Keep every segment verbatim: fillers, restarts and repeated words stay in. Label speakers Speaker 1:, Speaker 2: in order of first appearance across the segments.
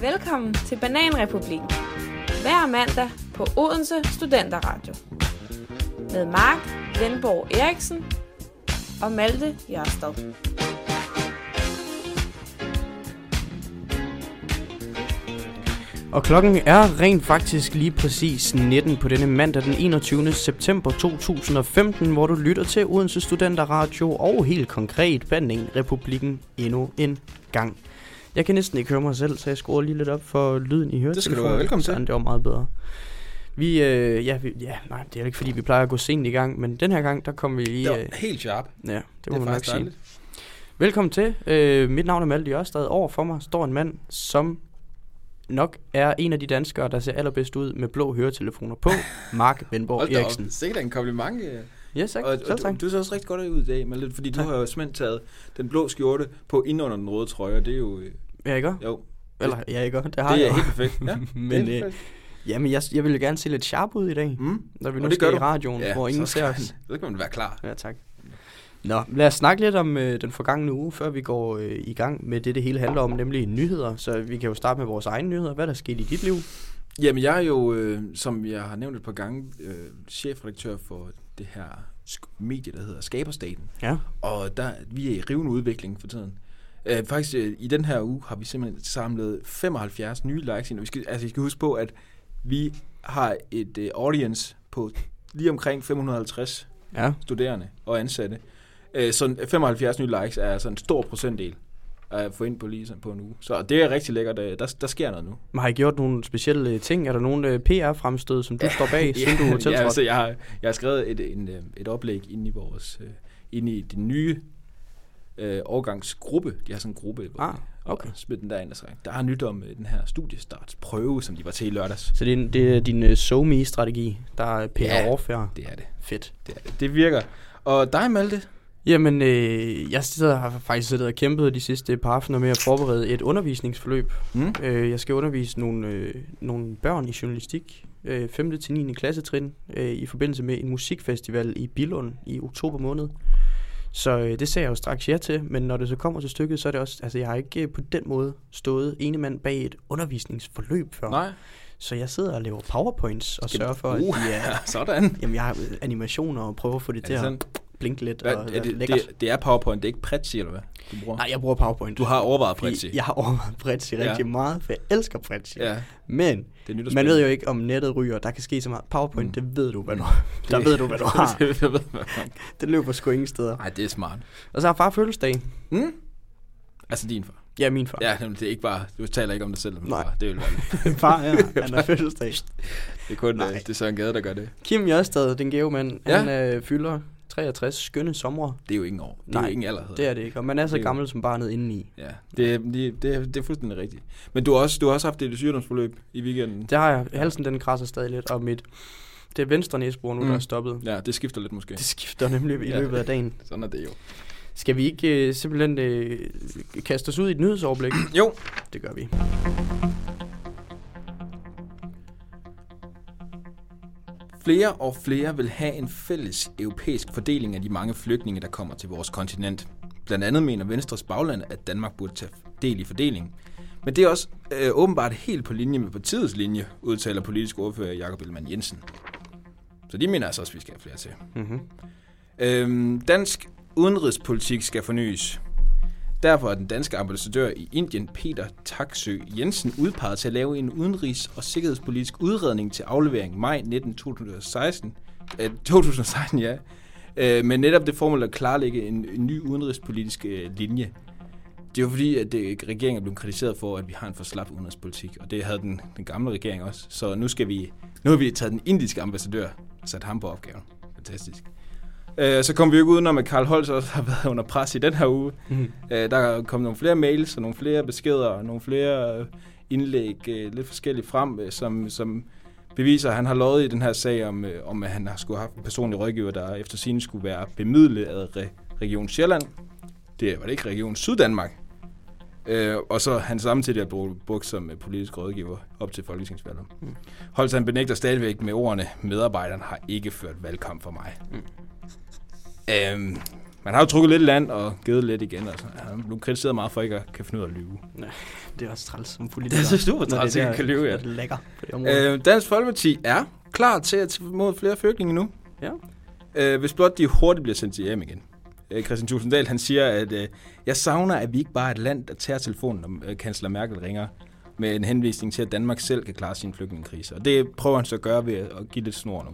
Speaker 1: Velkommen til Bananrepublikken. Hver mandag på Odense Studenterradio. Med Mark Venborg Eriksen og Malte Jørstad.
Speaker 2: Og klokken er rent faktisk lige præcis nitten på denne mandag den enogtyvende september to tusind og femten, hvor du lytter til Odense Studenterradio og helt konkret Bananrepublikken endnu en gang. Jeg kan næsten ikke høre mig selv, så jeg skruer lige lidt op for lyden i høretelefonen.
Speaker 3: Det skal du være velkommen til.
Speaker 2: Det var meget bedre. Vi, øh, ja, vi, ja, nej, det er ikke fordi, vi plejer at gå sent i gang, men den her gang, der kom vi lige...
Speaker 3: Det var helt sharp.
Speaker 2: Ja, det må
Speaker 3: det
Speaker 2: man nok sige.
Speaker 3: dejligt.
Speaker 2: Velkommen til. Øh, mit navn er Malte Jørstad. Over for mig står en mand, som nok er en af de danskere, der ser allerbedst ud med blå høretelefoner på. Mark Venborg Eriksen.
Speaker 3: Sikkert en kompliment.
Speaker 2: Ja, sagt.
Speaker 3: Og, og du, du ser også rigtig godt ud i dag, Malte, fordi tak. Du har jo simpelthen taget den blå skjorte på ind under den røde trøje, og det er jo...
Speaker 2: Ja, ikke?
Speaker 3: Jo.
Speaker 2: Eller, ja, ikke? Det har
Speaker 3: det
Speaker 2: jeg
Speaker 3: er helt perfekt. Ja,
Speaker 2: men øh, jamen, jeg, jeg vil jo gerne se lidt sharp ud i dag,
Speaker 3: mm.
Speaker 2: når vi nu skal i radioen,
Speaker 3: ja,
Speaker 2: hvor ingen ser os.
Speaker 3: Så kan man være klar.
Speaker 2: Ja, tak. Nå, lad os snakke lidt om øh, den forgangne uge, før vi går øh, i gang med det, det hele handler om, nemlig nyheder. Så vi kan jo starte med vores egne nyheder. Hvad der skete i dit liv?
Speaker 3: Jamen, jeg er jo, øh, som jeg har nævnt et par gange, øh, chefredaktør for det her sk- medie, der hedder Skaberstaten.
Speaker 2: Ja.
Speaker 3: Og der, vi er i rivende udvikling for tiden. Øh, faktisk, øh, i den her uge har vi simpelthen samlet femoghalvfjerds nye likes ind. Og vi skal, altså, I skal huske på, at vi har et øh, audience på lige omkring fem hundrede og halvtreds
Speaker 2: ja.
Speaker 3: studerende og ansatte. Øh, så femoghalvfjerds nye likes er altså en stor procentdel at få ind på lige på en uge. Så det er rigtig lækkert. Der, der sker noget nu.
Speaker 2: Men har I gjort nogle specielle ting? Er der nogle P R-fremstød, som du står bag, siden du er tiltrådt?
Speaker 3: Ja, altså, jeg har, jeg har skrevet et, en, et oplæg inde i vores, uh, inde i den nye uh, årgangsgruppe. De har sådan en gruppe, hvor
Speaker 2: ah, okay.
Speaker 3: og smidt den derind og sagt, der er nyt om uh, den her studiestartsprøve, som de var til i lørdags.
Speaker 2: Så det er, det er din uh, SoMe-strategi, der er P R-overfærd?
Speaker 3: Ja, det er det.
Speaker 2: Fedt.
Speaker 3: Det er det. Det virker. Og dig, Malte?
Speaker 2: Jamen, øh, jeg sidder, har faktisk siddet og kæmpet de sidste par aftener med at forberede et undervisningsforløb. Mm. Øh, jeg skal undervise nogle, øh, nogle børn i journalistik, øh, femte til niende klassetrin, øh, i forbindelse med en musikfestival i Billund i oktober måned. Så øh, det sagde jeg jo straks ja til, men når det så kommer til stykket, så er det også, altså jeg har ikke øh, på den måde stået ene mand bag et undervisningsforløb før.
Speaker 3: Nej.
Speaker 2: Så jeg sidder og laver powerpoints og
Speaker 3: skal
Speaker 2: sørger for,
Speaker 3: uh,
Speaker 2: at de er,
Speaker 3: sådan.
Speaker 2: Jamen, jeg har animationer og prøver at få det til at blinke lidt.
Speaker 3: Hvad,
Speaker 2: og
Speaker 3: er det, det, det er PowerPoint, det er ikke Prezi, eller hvad? Du bruger?
Speaker 2: Nej, jeg bruger PowerPoint.
Speaker 3: Du har overvejet Prezi.
Speaker 2: Jeg har overvejet Prezi rigtig ja. meget, for jeg elsker Prezi.
Speaker 3: Ja.
Speaker 2: Men
Speaker 3: det
Speaker 2: man ved jo ikke, om nettet ryger. Der kan ske så meget. PowerPoint, mm. det ved du, hvad du
Speaker 3: det,
Speaker 2: Der ved du, hvad du har.
Speaker 3: det, ved, hvad
Speaker 2: det løber sgu ingen steder.
Speaker 3: Nej, det er smart.
Speaker 2: Og så har far fødselsdag.
Speaker 3: Mm? Altså din far?
Speaker 2: Ja, min far.
Speaker 3: Ja, det er ikke bare, du taler ikke om dig selv.
Speaker 2: Nej.
Speaker 3: Far. Det er jo
Speaker 2: far, ja. Han har fødselsdag.
Speaker 3: Det er kun Nej. det er Søren Gade, der gør det.
Speaker 2: Kim Jørstad, den gave mand,
Speaker 3: ja.
Speaker 2: han øh, fylder treogtres skønne somre.
Speaker 3: Det er jo ingen år. Det er
Speaker 2: Nej,
Speaker 3: jo ingen alder.
Speaker 2: Det er det ikke. Og man er så gammel jo. Som barnet indeni.
Speaker 3: Ja, det er, det, det, er, det er fuldstændig rigtigt. Men du har også, du har også haft et sygdomsforløb i weekenden.
Speaker 2: Det har jeg. Halsen den krasser stadig lidt, og mit det er venstre næsebor nu, mm. der er stoppet.
Speaker 3: Ja, det skifter lidt måske.
Speaker 2: Det skifter nemlig i løbet af dagen.
Speaker 3: Sådan er det jo.
Speaker 2: Skal vi ikke uh, simpelthen uh, kaste os ud i et nyhedsoverblik?
Speaker 3: Jo.
Speaker 2: Det gør vi.
Speaker 3: Flere og flere vil have en fælles europæisk fordeling af de mange flygtninge, der kommer til vores kontinent. Blandt andet mener Venstres bagland, at Danmark burde tage del i fordelingen. Men det er også øh, åbenbart helt på linje med partiets linje, udtaler politisk ordfører Jakob Ellemann-Jensen. Så de mener altså også, at vi skal have flere til.
Speaker 2: Mm-hmm.
Speaker 3: Øhm, dansk udenrigspolitik skal fornyes. Derfor er den danske ambassadør i Indien, Peter Taksøe Jensen, udpeget til at lave en udenrigs- og sikkerhedspolitisk udredning til aflevering maj nitten to tusind og seksten. Øh, to tusind og seksten, ja. Øh, men netop det formål at klarlægge en, en ny udenrigspolitisk øh, linje. Det er jo fordi, at det, regeringen er blevet kritiseret for, at vi har en for slap udenrigspolitik, og det havde den, den gamle regering også. Så nu skal vi, nu har vi taget den indiske ambassadør og sat ham på opgaven. Fantastisk. Øh, så kom vi jo ikke udenom, at Carl Holst også har været under pres i den her uge. Mm. Øh, der er kommet nogle flere mails og nogle flere beskeder og nogle flere indlæg, øh, lidt forskelligt frem, øh, som, som beviser, at han har lovet i den her sag om, øh, om at han har skulle have haft en personlig rådgiver, der efter sigende skulle være bemidlet af Re- Region Sjælland. Det var det ikke Region Syddanmark. Øh, og så han samtidig har brugt som politisk rådgiver op til folketingsvalget. Mm. Holst han benægter stadigvæk med ordene, medarbejderen har ikke ført valgkamp for mig. Mm. Øhm, Man har jo trukket lidt i land og givet lidt igen. Altså. Han blev kritiseret meget for ikke at kan finde ud af at lyve.
Speaker 2: Ja, det er også træls som politiker.
Speaker 3: Det er så super træls, at kan lyve, ja.
Speaker 2: Det er lækker på det område.
Speaker 3: Øh, Dansk Folkeparti er klar til at tage imod flere flygtninge nu.
Speaker 2: Ja.
Speaker 3: Øh, hvis blot de hurtigt bliver sendt hjem igen. Øh, Christian Tulsendal, han siger, at øh, jeg savner, at vi ikke bare er et land, der tager telefonen, når øh, kansler Merkel ringer, med en henvisning til, at Danmark selv kan klare sin flygtningekrise. Og det prøver han så at gøre ved at give lidt snor nu.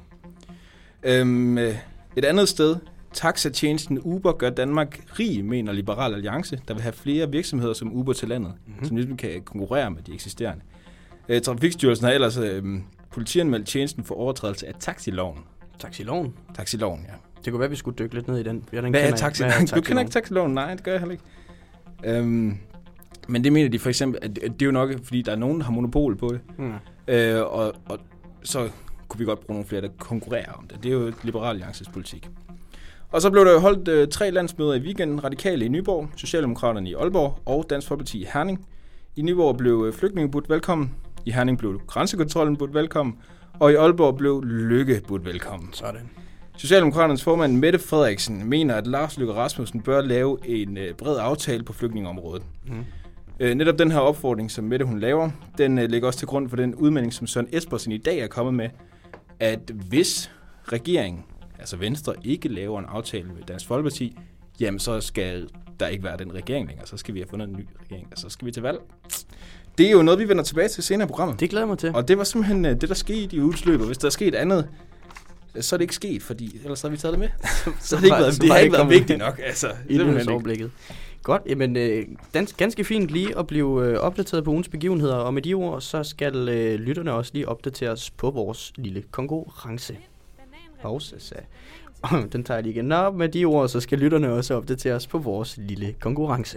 Speaker 3: Øhm, øh, et andet sted, taxatjenesten Uber gør Danmark rig, mener Liberal Alliance, der vil have flere virksomheder som Uber til landet, mm-hmm. som ligesom kan konkurrere med de eksisterende. Øh, Trafikstyrelsen har ellers øh, politianmeldt tjenesten for overtrædelse af taxiloven.
Speaker 2: Taxiloven?
Speaker 3: Taxiloven, ja.
Speaker 2: Det kunne være, vi skulle dykke lidt ned i den. den
Speaker 3: Hvad er taxiloven? Du kender ikke taxiloven? Nej, det gør jeg heller ikke. Øhm, men det mener de for eksempel, at det er jo nok, fordi der er nogen, der har monopol på det. Mm. Øh, og, og så kunne vi godt bruge nogle flere, der konkurrerer om det. Det er jo Liberal Alliances politik. Og så blev der jo holdt øh, tre landsmøder i weekenden. Radikale i Nyborg, Socialdemokraterne i Aalborg og Dansk Folkeparti i Herning. I Nyborg blev øh, flygtninge budt velkommen. I Herning blev grænsekontrollen budt velkommen. Og i Aalborg blev Lykke budt velkommen.
Speaker 2: Sådan.
Speaker 3: Socialdemokraternes formand Mette Frederiksen mener, at Lars Løkke Rasmussen bør lave en øh, bred aftale på flygtningeområdet. Mm. Øh, netop den her opfordring, som Mette hun laver, den øh, ligger også til grund for den udmelding, som Søren Espersen i dag er kommet med, at hvis regeringen, altså Venstre, ikke laver en aftale med Dansk Folkeparti, jamen så skal der ikke være den regering længere. Så skal vi have fundet en ny regering, og så skal vi til valg. Det er jo noget, vi vender tilbage til senere i programmet.
Speaker 2: Det glæder mig til.
Speaker 3: Og det var simpelthen det, der skete i ugens løb, og hvis der er sket andet, så er det ikke sket, fordi ellers har vi taget det med. så har det ikke været, det har ikke været vigtigt nok. Altså,
Speaker 2: i overblikket. Godt, jamen øh, dans, ganske fint lige at blive øh, opdateret på ugens begivenheder, og med de ord, så skal øh, lytterne også lige opdateres på vores lille konkurrence. Pause, så. Den tager jeg lige igen. Nå, med de ord, så skal lytterne også opdateres på vores lille konkurrence.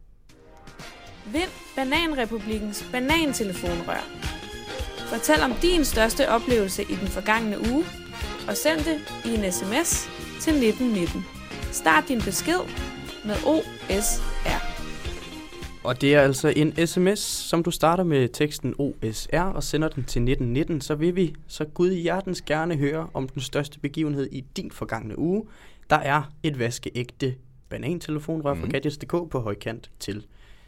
Speaker 1: Vind Bananrepublikkens banantelefonrør. Fortæl om din største oplevelse i den forgangne uge, og send det i en sms til nitten nitten. Start din besked med O S R.
Speaker 2: Og det er altså en sms, som du starter med teksten O S R og sender den til nitten nitten, så vil vi så Gud i hjertens gerne høre om den største begivenhed i din forgangne uge. Der er et vaskeægte banantelefonrør mm. fra Gadgets punktum d k på højkant til,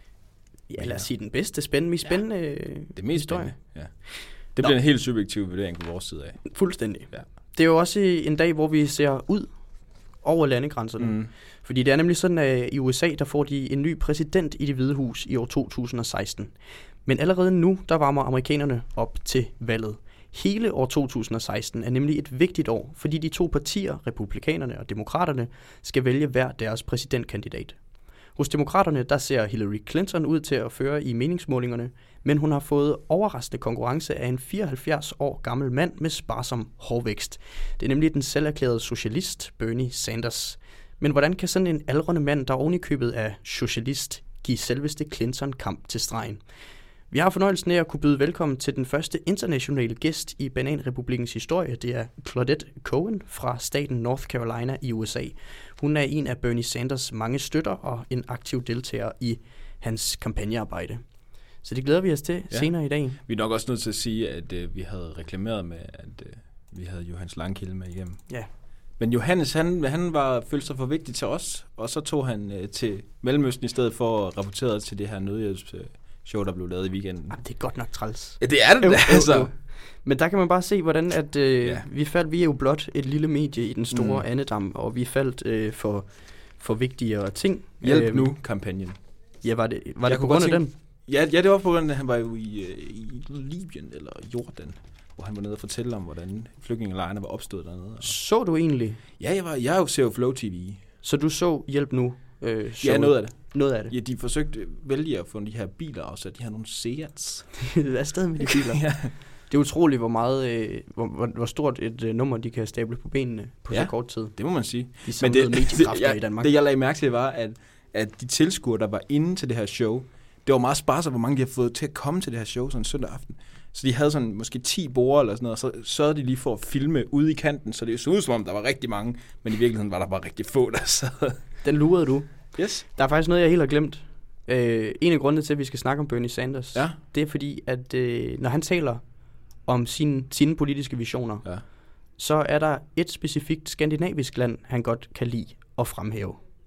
Speaker 2: ja lad os sige, den bedste, spændende, mest spændende ja,
Speaker 3: det mest historie. Ja. Det bliver Nå. en helt subjektiv vurdering på vores side af.
Speaker 2: Fuldstændig. Ja. Det er jo også en dag, hvor vi ser ud over landegrænserne. Mm. Fordi det er nemlig sådan, at i U S A, der får de en ny præsident i Det Hvide Hus i år to tusind og seksten. Men allerede nu, der varmer amerikanerne op til valget. Hele år to tusind og seksten er nemlig et vigtigt år, fordi de to partier, republikanerne og demokraterne, skal vælge hver deres præsidentkandidat. Hos demokraterne, der ser Hillary Clinton ud til at føre i meningsmålingerne, men hun har fået overraskende konkurrence af en fireoghalvfjerds år gammel mand med sparsom hårvækst. Det er nemlig den selverklærede socialist Bernie Sanders. Men hvordan kan sådan en aldrende mand, der oven i købet er socialist, give selveste Clinton kamp til stregen? Vi har fornøjelsen af at kunne byde velkommen til den første internationale gæst i Bananrepublikkens historie. Det er Claudette Cohen fra staten North Carolina i U S A. Hun er en af Bernie Sanders mange støtter og en aktiv deltager i hans kampagnearbejde. Så det glæder vi os til ja. senere i dag.
Speaker 3: Vi er nok også nødt til at sige, at øh, vi havde reklameret med, at øh, vi havde Johannes Langkilde med igennem.
Speaker 2: Ja.
Speaker 3: Men Johannes, han, han var følte sig for vigtig til os, og så tog han øh, til Mellemøsten i stedet for at rapportere til det her nødhjælpsshow, der blev lavet i weekenden.
Speaker 2: Jamen, det er godt nok træls.
Speaker 3: Ja, det er det, altså.
Speaker 2: Men der kan man bare se, hvordan at, øh, ja. vi faldt, vi er jo blot et lille medie i den store mm. andedam, og vi faldt øh, for, for vigtigere ting.
Speaker 3: Hjælp øh, nu, kampagnen.
Speaker 2: Ja, var det, var det på grund af den?
Speaker 3: Ja, ja, det var på grund af, at han var jo i, øh, i Libyen eller Jordan, hvor han var nede og fortælle om, hvordan flygtningelejrene var opstået dernede. Og... Så
Speaker 2: du egentlig?
Speaker 3: Ja, jeg, var, jeg jo ser jo Flow T V.
Speaker 2: Så du så Hjælp Nu? Øh,
Speaker 3: ja, noget af det.
Speaker 2: Noget af det?
Speaker 3: Ja, de forsøgte vælge at få de her biler afsat. De har nogle Seats.
Speaker 2: Hvad er stadig med de biler? Ja. Det er utroligt, hvor meget, øh, hvor, hvor, hvor stort et øh, nummer de kan stable på benene på ja, så kort tid.
Speaker 3: Det må man sige.
Speaker 2: De samlede mediekræfter i Danmark.
Speaker 3: Det jeg lagde mærke til var, at, at de tilskuere, der var inde til det her show, det var meget sparsomt, hvor mange de har fået til at komme til det her show sådan en søndag aften. Så de havde sådan måske ti borde eller sådan noget, og så sørgede de lige for at filme ude i kanten, så det så ud som om, der var rigtig mange, men i virkeligheden var der bare rigtig få, der sad.
Speaker 2: Den lurede du.
Speaker 3: Yes.
Speaker 2: Der er faktisk noget, jeg helt har glemt. Øh, en af grundene til, at vi skal snakke om Bernie Sanders,
Speaker 3: ja.
Speaker 2: det er fordi, at øh, når han taler om sine, sine politiske visioner,
Speaker 3: ja.
Speaker 2: så er der et specifikt skandinavisk land, han godt kan lide at fremhæve.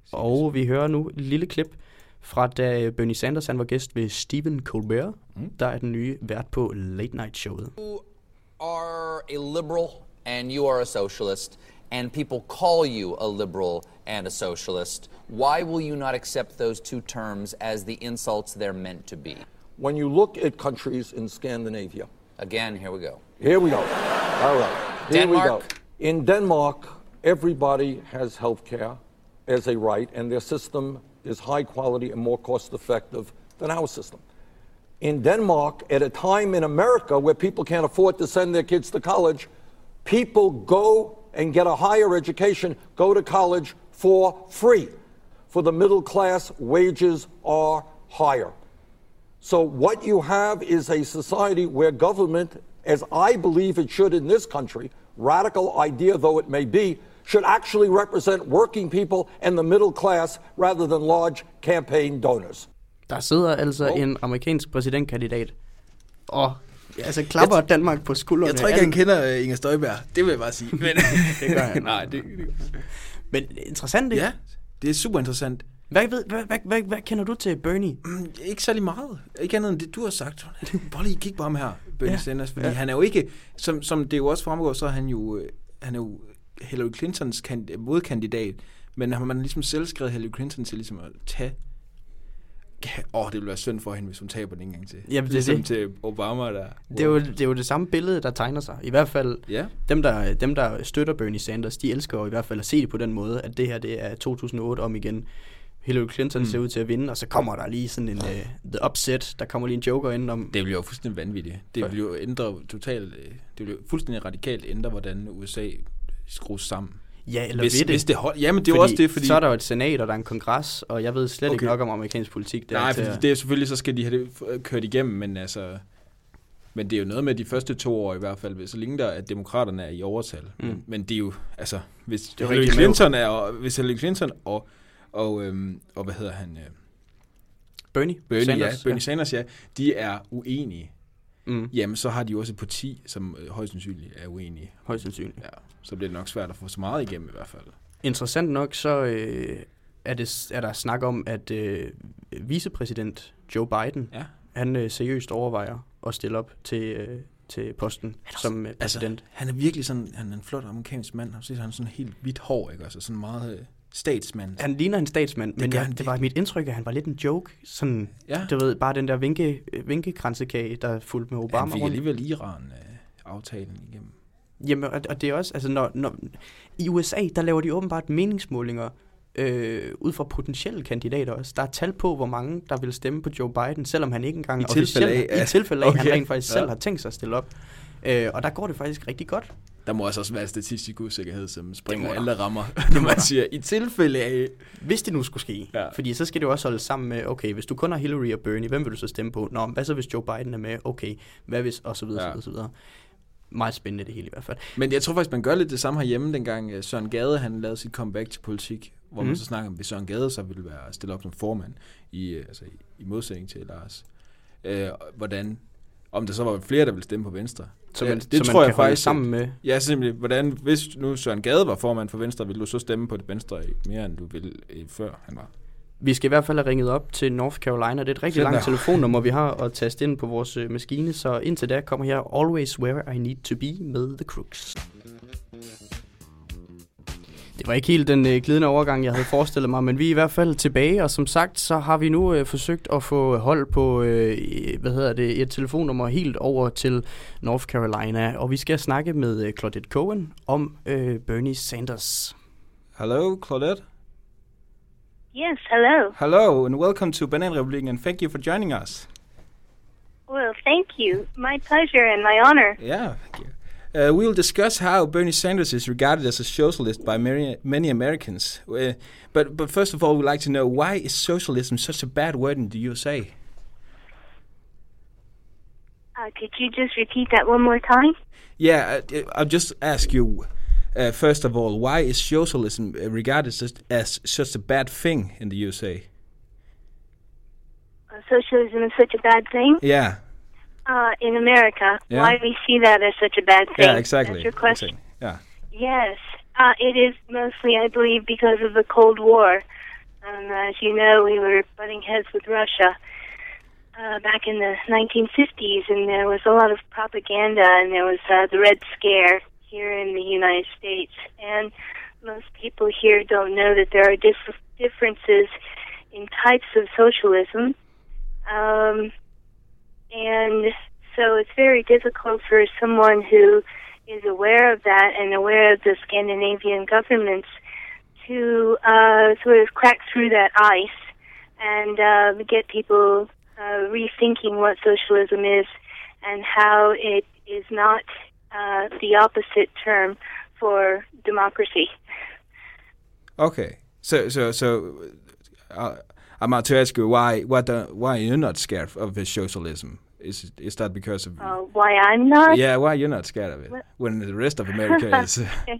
Speaker 2: Og vi hører nu et lille klip fra da Bernie Sanders han var gæst ved Stephen Colbert, mm. der er den nye vært på Late Night Showet.
Speaker 4: You are a liberal and you are a socialist, and people call you a liberal and a socialist. Why will you not accept those two terms as the insults they're meant to be?
Speaker 5: When you look at countries in Scandinavia.
Speaker 4: Again, here we go.
Speaker 5: Here we go. All right. Here
Speaker 4: Denmark.
Speaker 5: we go. In Denmark, everybody has health care as a right, and their system is high quality and more cost effective than our system. In Denmark, at a time in America where people can't afford to send their kids to college, people go and get a higher education, go to college for free. For the middle class, wages are higher. So what you have is a society where government, as I believe it should in this country, radical idea though it may be, should actually represent working people and the middle class rather than large campaign donors.
Speaker 2: Der sidder altså oh. en amerikansk præsidentkandidat og altså klapper t- Danmark på skuldrene.
Speaker 3: Jeg tror ikke, han kender uh, Inger Støjberg. Det vil jeg bare sige. Men
Speaker 2: det gør han.
Speaker 3: Nej, det, det
Speaker 2: Men interessant, ikke?
Speaker 3: Ja, det er super interessant.
Speaker 2: Hvad, hvad, hvad, hvad, hvad, hvad kender du til Bernie?
Speaker 3: Mm, ikke særlig meget. Ikke andet end det, du har sagt. Bare lige kig på ham her, Bernie ja. Sanders. Fordi ja. han er jo ikke, som, som det jo også fremgår, så er han jo, han er jo Hillary Clintons kan, modkandidat. Men har man ligesom selv skrevet Hillary Clinton til ligesom at tage... Åh, oh, det ville være synd for hende, hvis hun taber den en gang til.
Speaker 2: Jamen, det
Speaker 3: ligesom
Speaker 2: det.
Speaker 3: til Obama der. Wow.
Speaker 2: Det, er jo, det er jo det samme billede, der tegner sig. I hvert fald,
Speaker 3: ja.
Speaker 2: dem, der, dem der støtter Bernie Sanders, de elsker jo i hvert fald at se det på den måde, at det her det er to tusind og otte om igen. Hillary Clinton mm. ser ud til at vinde, og så kommer der lige sådan en uh, the upset, der kommer lige en joker ind om...
Speaker 3: Det bliver jo fuldstændig vanvittigt. Det vil jo ændre totalt, det vil jo fuldstændig radikalt ændre, hvordan U S A skrues sammen.
Speaker 2: Ja, eller
Speaker 3: hvis,
Speaker 2: ved det.
Speaker 3: Hvis det hold, jamen, det er jo også det, fordi...
Speaker 2: Så er der jo et senat, og der er en kongres, og jeg ved slet okay. ikke nok om amerikansk politik.
Speaker 3: Der Nej, for det er selvfølgelig, så skal de have det kørt igennem, men altså... Men det er jo noget med de første to år i hvert fald, så længe der at demokraterne er i overtal. Mm. Men det er jo, altså, hvis Hillary Clinton er, og, hvis Hillary Clinton og, og, øhm, og hvad hedder han? Øh,
Speaker 2: Bernie,
Speaker 3: Bernie
Speaker 2: Sanders,
Speaker 3: ja, Bernie ja. Sanders, ja, de er uenige.
Speaker 2: Mm.
Speaker 3: Jamen, så har de jo også et parti, som øh, højst sandsynligt er uenige.
Speaker 2: Højst sandsynligt.
Speaker 3: Ja, så bliver det nok svært at få så meget igennem i hvert fald.
Speaker 2: Interessant nok, så øh, er, det, er der snak om, at øh, vicepræsident Joe Biden, ja. han øh, seriøst overvejer at stille op til, øh, til posten som øh, præsident.
Speaker 3: Altså, han er virkelig sådan, han er en flot amerikansk mand. Han er sådan helt hvidt hår, ikke? Altså sådan meget øh, statsmand.
Speaker 2: Han ligner en statsmand, det men ja, det var mit indtryk, at han var lidt en joke. Sådan, ja. Du ved, bare den der vinke, vinkekransekage, der fulgte med Obama.
Speaker 3: Han fik alligevel Iran-aftalen øh, igennem.
Speaker 2: Jamen, og, og det er også, altså når, når, i U S A, der laver de åbenbart meningsmålinger øh, ud fra potentielle kandidater også. Der er tal på, hvor mange, der vil stemme på Joe Biden, selvom han ikke engang
Speaker 3: I tilfælde af,
Speaker 2: ja. i tilfælde af, okay. han rent faktisk
Speaker 3: ja.
Speaker 2: selv har tænkt sig at stille op. Øh, og der går det faktisk rigtig godt.
Speaker 3: Der må også være statistisk usikkerhed, som springer alle rammer, når man siger, i tilfælde af...
Speaker 2: Hvis det nu skulle ske. Ja. Fordi så skal det jo også holde sammen med, okay, hvis du kun har Hillary og Bernie, hvem vil du så stemme på? Nå, hvad så hvis Joe Biden er med? Okay, hvad hvis? Og så videre, ja. så videre, så videre. Meget spændende det hele i hvert fald.
Speaker 3: Men jeg tror faktisk, man gør lidt det samme herhjemme, dengang Søren Gade, han lavede sit comeback til politik, hvor mm. man så snakker om, hvis Søren Gade så ville være stillet op som formand, i, altså i, i modsætning til Lars. Øh, hvordan... Om der så var flere, der ville stemme på Venstre.
Speaker 2: Så man, det så tror man jeg faktisk sammen med...
Speaker 3: Ja, simpelthen. Hvordan, hvis nu Søren Gade var formand for Venstre, ville du så stemme på det Venstre mere, end du ville før han var?
Speaker 2: Vi skal i hvert fald have ringet op til North Carolina. Det er et rigtig langt telefonnummer, vi har at taste ind på vores øh, maskine. Så indtil da kommer her Always Where I Need To Be med The Crooks. Det var ikke helt den øh, glidende overgang, jeg havde forestillet mig, men vi er i hvert fald tilbage, og som sagt, så har vi nu øh, forsøgt at få hold på, øh, hvad hedder det, et telefonnummer helt over til North Carolina, og vi skal snakke med øh, Claudette Cohen om øh, Bernie Sanders.
Speaker 3: Hello, Claudette.
Speaker 6: Yes, hello.
Speaker 3: Hello, and welcome to Banana Republic, and thank you for joining us.
Speaker 6: Well, thank you. My pleasure and my honor.
Speaker 3: Yeah, thank you. Uh, we'll discuss how Bernie Sanders is regarded as a socialist by many, many Americans. Uh, but, but first of all, we'd like to know, why is socialism such a bad word in the U S A?
Speaker 6: Uh, could you just repeat that one more time?
Speaker 3: Yeah, uh, I'll just ask you, uh, first of all, why is socialism regarded as, as such a bad thing in the U S A?
Speaker 6: Uh, socialism is such a bad thing?
Speaker 3: Yeah.
Speaker 6: Uh, in America,
Speaker 3: yeah.
Speaker 6: why we see that as such a bad thing?
Speaker 3: Yeah, exactly.
Speaker 6: That's your question.
Speaker 3: Exactly. Yeah.
Speaker 6: Yes, uh, it is mostly, I believe, because of the Cold War. Um, as you know, we were butting heads with Russia uh, back in the nineteen fifties, and there was a lot of propaganda, and there was uh, the Red Scare here in the United States. And most people here don't know that there are diff- differences in types of socialism. Um, and so it's very difficult for someone who is aware of that and aware of the Scandinavian governments to uh, sort of crack through that ice and uh, get people uh, rethinking what socialism is and how it is not uh, the opposite term for democracy.
Speaker 3: Okay, so so so uh, I'm about to ask you why why the, why you're not scared of this socialism? Is is that because of
Speaker 6: uh, why I'm not?
Speaker 3: Yeah, why you're not scared of it what? When the rest of America is?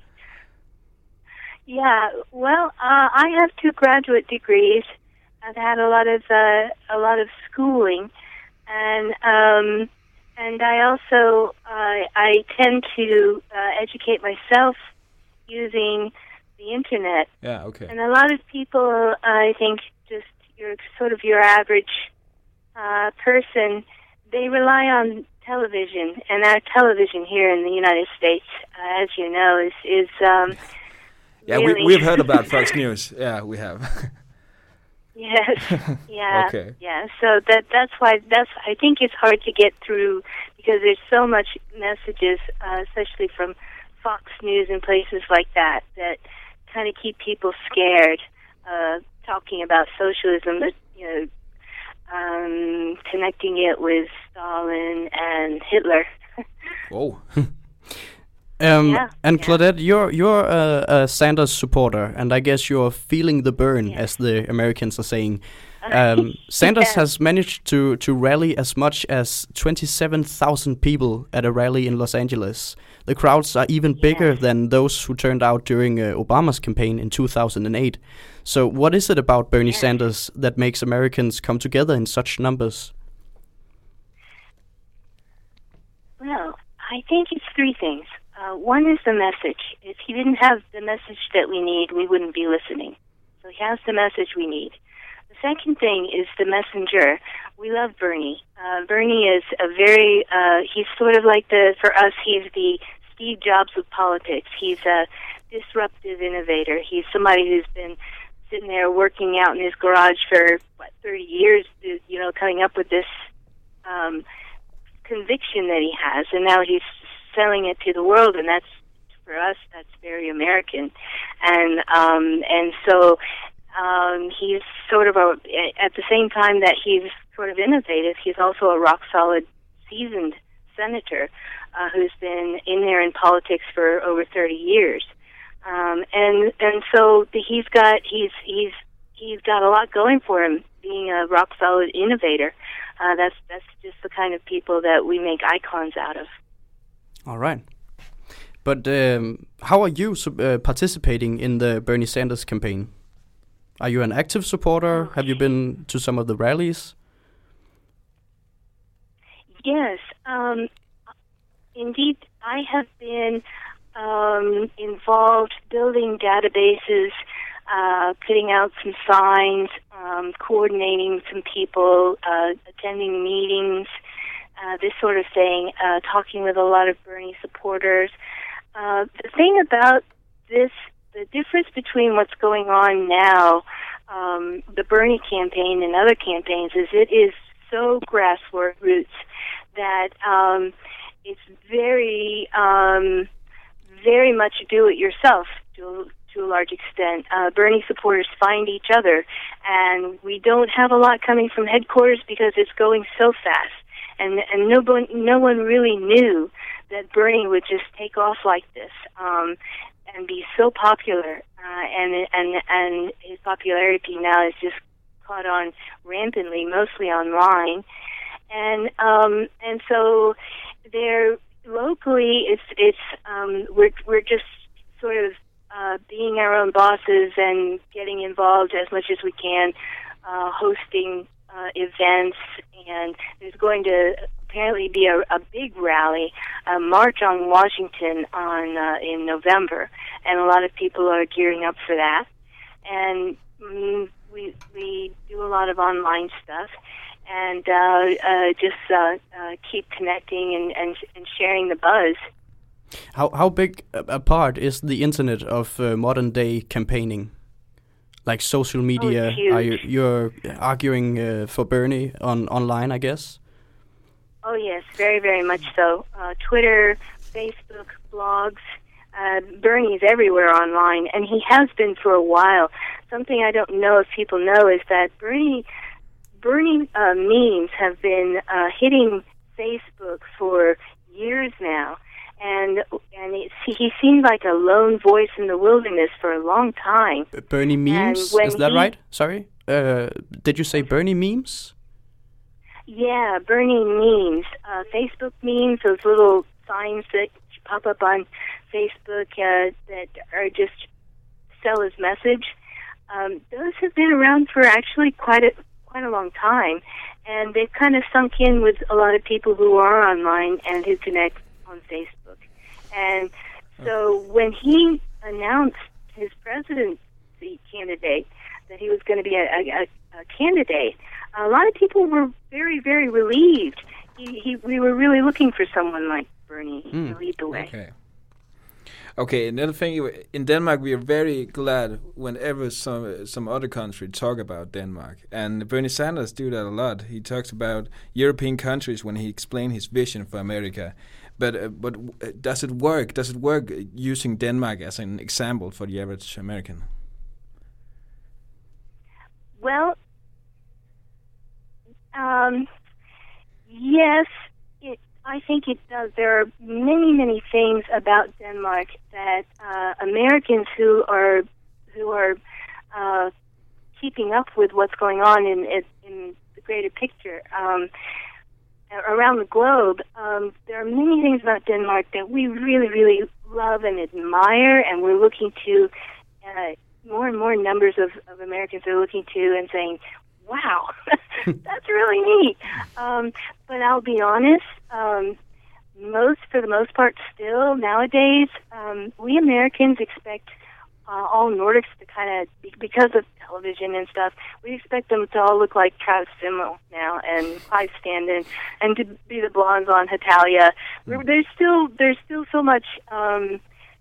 Speaker 6: Yeah, well, uh, I have two graduate degrees. I've had a lot of uh, a lot of schooling, and um, and I also uh, I tend to uh, educate myself using the internet.
Speaker 3: Yeah, okay.
Speaker 6: And a lot of people, I think, just your sort of your average uh, person, they rely on television, and our television here in the United States, uh, as you know, is is. Um,
Speaker 3: Yeah,
Speaker 6: really.
Speaker 3: we, we've heard about Fox News. Yeah, we have.
Speaker 6: Yes. Yeah.
Speaker 3: Okay.
Speaker 6: Yeah. So that that's why that's I think it's hard to get through because there's so much messages, uh, especially from Fox News and places like that, that kind of keep people scared. Uh, talking about socialism, but you know, um, connecting it with Stalin and Hitler.
Speaker 3: Oh.
Speaker 2: Um,
Speaker 6: Yeah,
Speaker 2: and
Speaker 6: yeah.
Speaker 2: Claudette, you're you're a, a Sanders supporter, and I guess you're feeling the burn,
Speaker 6: Yeah.
Speaker 2: as the Americans are saying. Um, Sanders
Speaker 6: Yeah.
Speaker 2: has managed to, to rally as much as twenty-seven thousand people at a rally in Los Angeles. The crowds are even bigger
Speaker 6: Yes.
Speaker 2: than those who turned out during uh, Obama's campaign in two thousand eight. So what is it about Bernie
Speaker 6: Yes.
Speaker 2: Sanders that makes Americans come together in such numbers?
Speaker 6: Well, I think it's three things. Uh, one is the message. If he didn't have the message that we need, we wouldn't be listening. So he has the message we need. The second thing is the messenger. We love Bernie. Uh, Bernie is a very, uh, he's sort of like the, for us, he's the Steve Jobs of politics. He's a disruptive innovator. He's somebody who's been sitting there working out in his garage for, what, thirty years, you know, coming up with this um, conviction that he has, and now he's selling it to the world, and that's, for us, that's very American. And um, and so um, he's sort of a, at the same time that he's sort of innovative, he's also a rock-solid, seasoned senator uh, who's been in there in politics for over thirty years. Um, and and so the, he's got he's he's he's got a lot going for him, being a rock-solid innovator. Uh, that's that's just the kind of people that we make icons out of.
Speaker 2: All right. But um, how are you uh, participating in the Bernie Sanders campaign? Are you an active supporter? Have you been to some of the rallies?
Speaker 6: Yes. Um, indeed, I have been um, involved building databases, uh, putting out some signs, um, coordinating some people, uh, attending meetings, Uh, this sort of thing, uh, talking with a lot of Bernie supporters. Uh, the thing about this, the difference between what's going on now, um, the Bernie campaign and other campaigns, is it is so grassroots that um, it's very, um, very much do it yourself to, to a large extent. Uh, Bernie supporters find each other, and we don't have a lot coming from headquarters because it's going so fast. And and no one, no one really knew that Bernie would just take off like this um, and be so popular. Uh, and and and his popularity now is just caught on rampantly, mostly online. And um, and so there locally, it's it's um, we're we're just sort of uh, being our own bosses and getting involved as much as we can, uh, hosting Uh, events, and there's going to apparently be a, a big rally, a march on Washington on uh, in November, and a lot of people are gearing up for that. And mm, we we do a lot of online stuff, and uh, uh, just uh, uh, keep connecting and, and and sharing the buzz.
Speaker 2: How how big a part is the internet of uh, modern day campaigning? Like social media,
Speaker 6: oh,
Speaker 2: are you you're arguing uh, for Bernie on online, I guess?
Speaker 6: Oh yes, very very much so. Uh, Twitter, Facebook, blogs. Uh, Bernie's everywhere online, and he has been for a while. Something I don't know if people know is that Bernie Bernie uh, memes have been uh, hitting Facebook for years now. And and it, he seemed like a lone voice in the wilderness for a long time.
Speaker 2: B- Bernie memes, is that he, right? Sorry, uh, did you say Bernie memes?
Speaker 6: Yeah, Bernie memes, uh, Facebook memes, those little signs that pop up on Facebook uh, that are just sell his message. Um, those have been around for actually quite a quite a long time, and they've kind of sunk in with a lot of people who are online and who connect on Facebook. And so when he announced his presidency candidate, that he was going to be a, a, a candidate, a lot of people were very, very relieved. He, he, we were really looking for someone like Bernie mm. to lead the way.
Speaker 3: Okay. Okay, another thing, in Denmark we are very glad whenever some some other country talk about Denmark. And Bernie Sanders do that a lot. He talks about European countries when he explains his vision for America. But uh, but uh, does it work? Does it work using Denmark as an example for the average American?
Speaker 6: Well, um, yes, it, I think it does. There are many, many things about Denmark that uh, Americans who are who are uh, keeping up with what's going on in in the greater picture. Um, Around the globe, um, there are many things about Denmark that we really, really love and admire, and we're looking to, uh, more and more numbers of, of Americans are looking to and saying, wow, that's really neat. Um, but I'll be honest, um, most, for the most part still, nowadays, um, we Americans expect uh, all Nordics to kind of, because of television and stuff, we expect them to all look like Travis Fimmel now and Clive Standen and to be the blondes on Hatalia. Mm. There's still there's still so much um,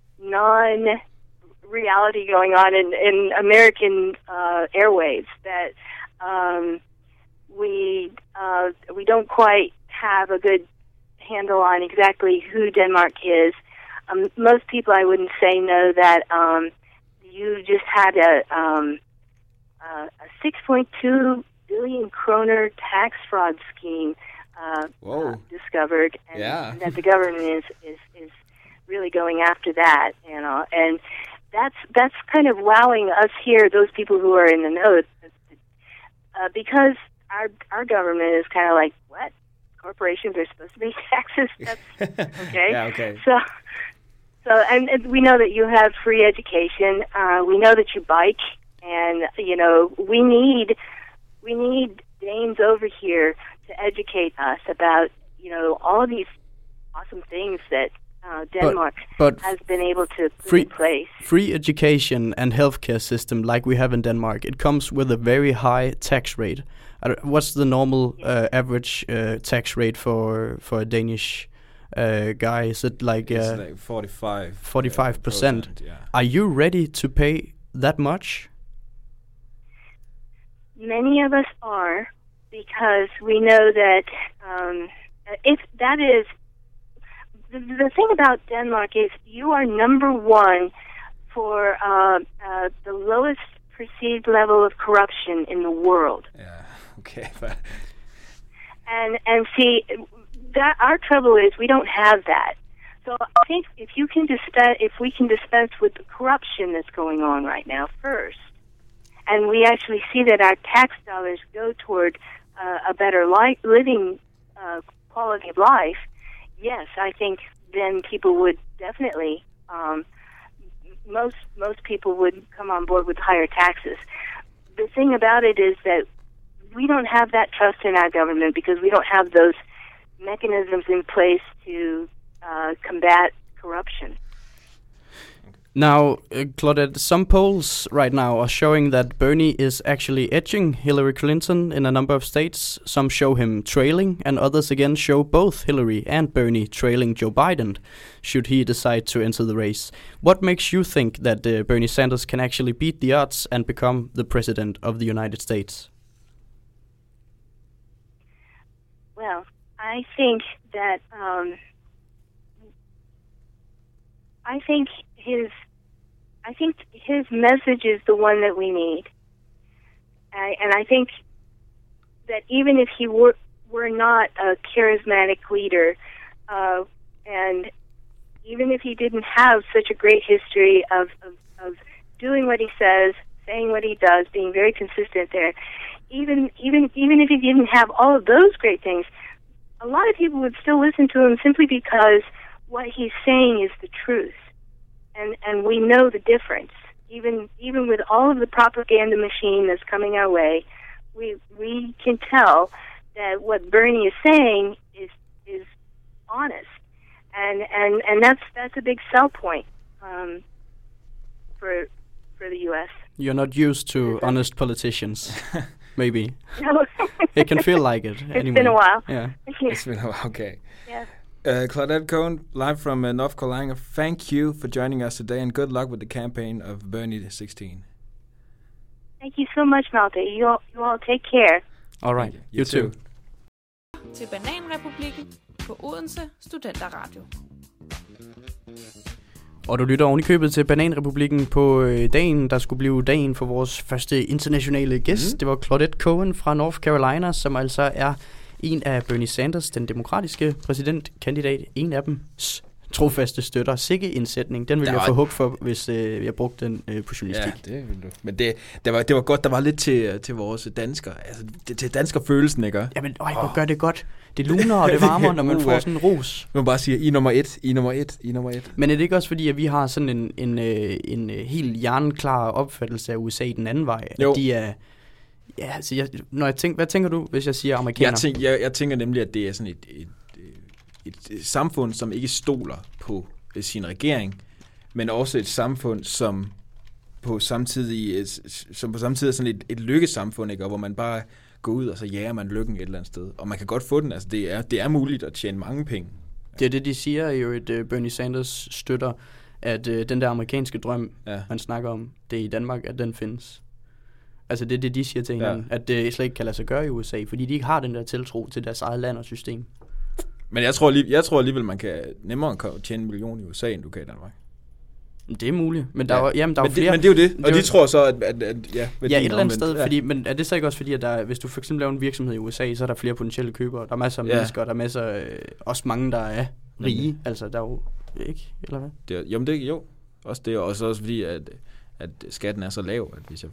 Speaker 6: non-reality going on in, in American uh, airwaves that um, we uh, we don't quite have a good handle on exactly who Denmark is. Um, most people, I wouldn't say, know that um, you just had a um, Uh, a six point two billion kroner tax fraud scheme uh, uh, discovered, and,
Speaker 3: yeah.
Speaker 6: and that the government is, is is really going after that, you know, and that's that's kind of wowing us here, those people who are in the know, uh, because our our government is kind of like, what? Corporations are supposed to pay taxes? That's okay.
Speaker 3: yeah, okay.
Speaker 6: So. So, and, and we know that you have free education. Uh, we know that you bike. And, you know, we need we need Danes over here to educate us about, you know, all of these awesome things that uh, Denmark
Speaker 2: but, but
Speaker 6: has been able to put
Speaker 2: free,
Speaker 6: in place.
Speaker 2: Free education and healthcare system like we have in Denmark, it comes with a very high tax rate. What's the normal yeah. uh, average uh, tax rate for, for a Danish uh, guy? Is it like, uh,
Speaker 3: it's like forty-five percent?
Speaker 2: forty-five percent.
Speaker 3: Yeah.
Speaker 2: Are you ready to pay that much?
Speaker 6: Many of us are, because we know that um, if that is the, the thing about Denmark is you are number one for uh, uh, the lowest perceived level of corruption in the world.
Speaker 3: Yeah. Okay.
Speaker 6: and and see that our trouble is we don't have that. So I think if you can dispense, if we can dispense with the corruption that's going on right now first. And we actually see that our tax dollars go toward uh, a better life, living uh, quality of life. Yes, I think then people would definitely, um, most most people would come on board with higher taxes. The thing about it is that we don't have that trust in our government because we don't have those mechanisms in place to uh, combat corruption.
Speaker 2: Now, uh, Claudette, some polls right now are showing that Bernie is actually edging Hillary Clinton in a number of states. Some show him trailing, and others again show both Hillary and Bernie trailing Joe Biden, should he decide to enter the race. What makes you think that uh, Bernie Sanders can actually beat the odds and become the president of the United States?
Speaker 6: Well, I think that um, I think his I think his message is the one that we need, I, and I think that even if he were were not a charismatic leader, uh, and even if he didn't have such a great history of, of of doing what he says, saying what he does, being very consistent there, even even even if he didn't have all of those great things, a lot of people would still listen to him simply because what he's saying is the truth. And and we know the difference. Even even with all of the propaganda machine that's coming our way, we we can tell that what Bernie is saying is is honest, and and, and that's that's a big sell point um, for for the U S.
Speaker 2: You're not used to honest politicians, maybe.
Speaker 6: No.
Speaker 2: It can feel like it.
Speaker 6: It's
Speaker 2: anyway.
Speaker 6: been a while.
Speaker 2: Yeah.
Speaker 3: It's been a while. Okay.
Speaker 6: Yeah.
Speaker 3: Uh, Claudette Cohen, live from uh, North Carolina. Thank you for joining us today, and good luck with the campaign of Bernie sixteen.
Speaker 6: Thank you so much, Malte. You all, you all take care.
Speaker 2: All right.
Speaker 3: You,
Speaker 2: You, you too.
Speaker 1: Til Bananrepublikken på Odense Studenterradio.
Speaker 2: Og du lytter oven i købet til Bananrepublikken på øh, dagen, der skulle blive dagen for vores første internationale gæst. Mm. Det var Claudette Cohen fra North Carolina, som altså er en af Bernie Sanders, den demokratiske præsidentkandidat, en af dem trofaste støtter. Sikke indsætning. Den ville jeg få hug for, hvis øh, jeg brugte den øh, på journalistik.
Speaker 3: Ja, det ville du. Men det, det, var, det var godt, der var lidt til, til vores danskere. Altså, det, til danskerfølelsen, ikke?
Speaker 2: Jamen, øj, hvor gør det godt. Det luner og det varmer, når man får sådan en ros.
Speaker 3: Man bare siger, I nummer et, I nummer et, I nummer et.
Speaker 2: Men er det ikke også fordi, at vi har sådan en, en, en, en helt jernklar opfattelse af U S A den anden vej?
Speaker 3: Jo.
Speaker 2: At de er... Ja, altså, jeg, når jeg tænker, hvad tænker du, hvis jeg siger amerikaner?
Speaker 3: Jeg, tænk, jeg, jeg tænker nemlig, at det er sådan et, et, et, et samfund, som ikke stoler på sin regering, men også et samfund, som på samtidig, som på samtidig er sådan et, et lykkesamfund, ikke? Og hvor man bare går ud, og så jager man lykken et eller andet sted. Og man kan godt få den, altså det er, det er muligt at tjene mange penge.
Speaker 2: Det er det, de siger jo, at uh, Bernie Sanders støtter, at uh, den der amerikanske drøm, ja. man snakker om, det er i Danmark, at den findes. Altså det er det, de siger til hinanden, ja. At det slet ikke kan lade sig gøre i U S A, fordi de ikke har den der tiltro til deres eget land og system.
Speaker 3: Men jeg tror, jeg tror alligevel, man kan nemmere tjene en million i U S A, end du kan i Danmark.
Speaker 2: Det er muligt, men der
Speaker 3: ja.
Speaker 2: er, jamen, der
Speaker 3: men
Speaker 2: er
Speaker 3: det,
Speaker 2: flere...
Speaker 3: Men det er jo det, og
Speaker 2: det
Speaker 3: de
Speaker 2: jo,
Speaker 3: tror så, at... at, at ja,
Speaker 2: ja, et eller andet sted, ja. Fordi, men er det så ikke også fordi, at der, hvis du for eksempel laver en virksomhed i U S A, så er der flere potentielle købere, der er masser af ja. mennesker, der er masser, øh, også mange, der er rige, mm. altså der er jo ikke, eller hvad?
Speaker 3: Det er, jamen det jo, også det, og også, også fordi, at, at skatten er så lav, at hvis jeg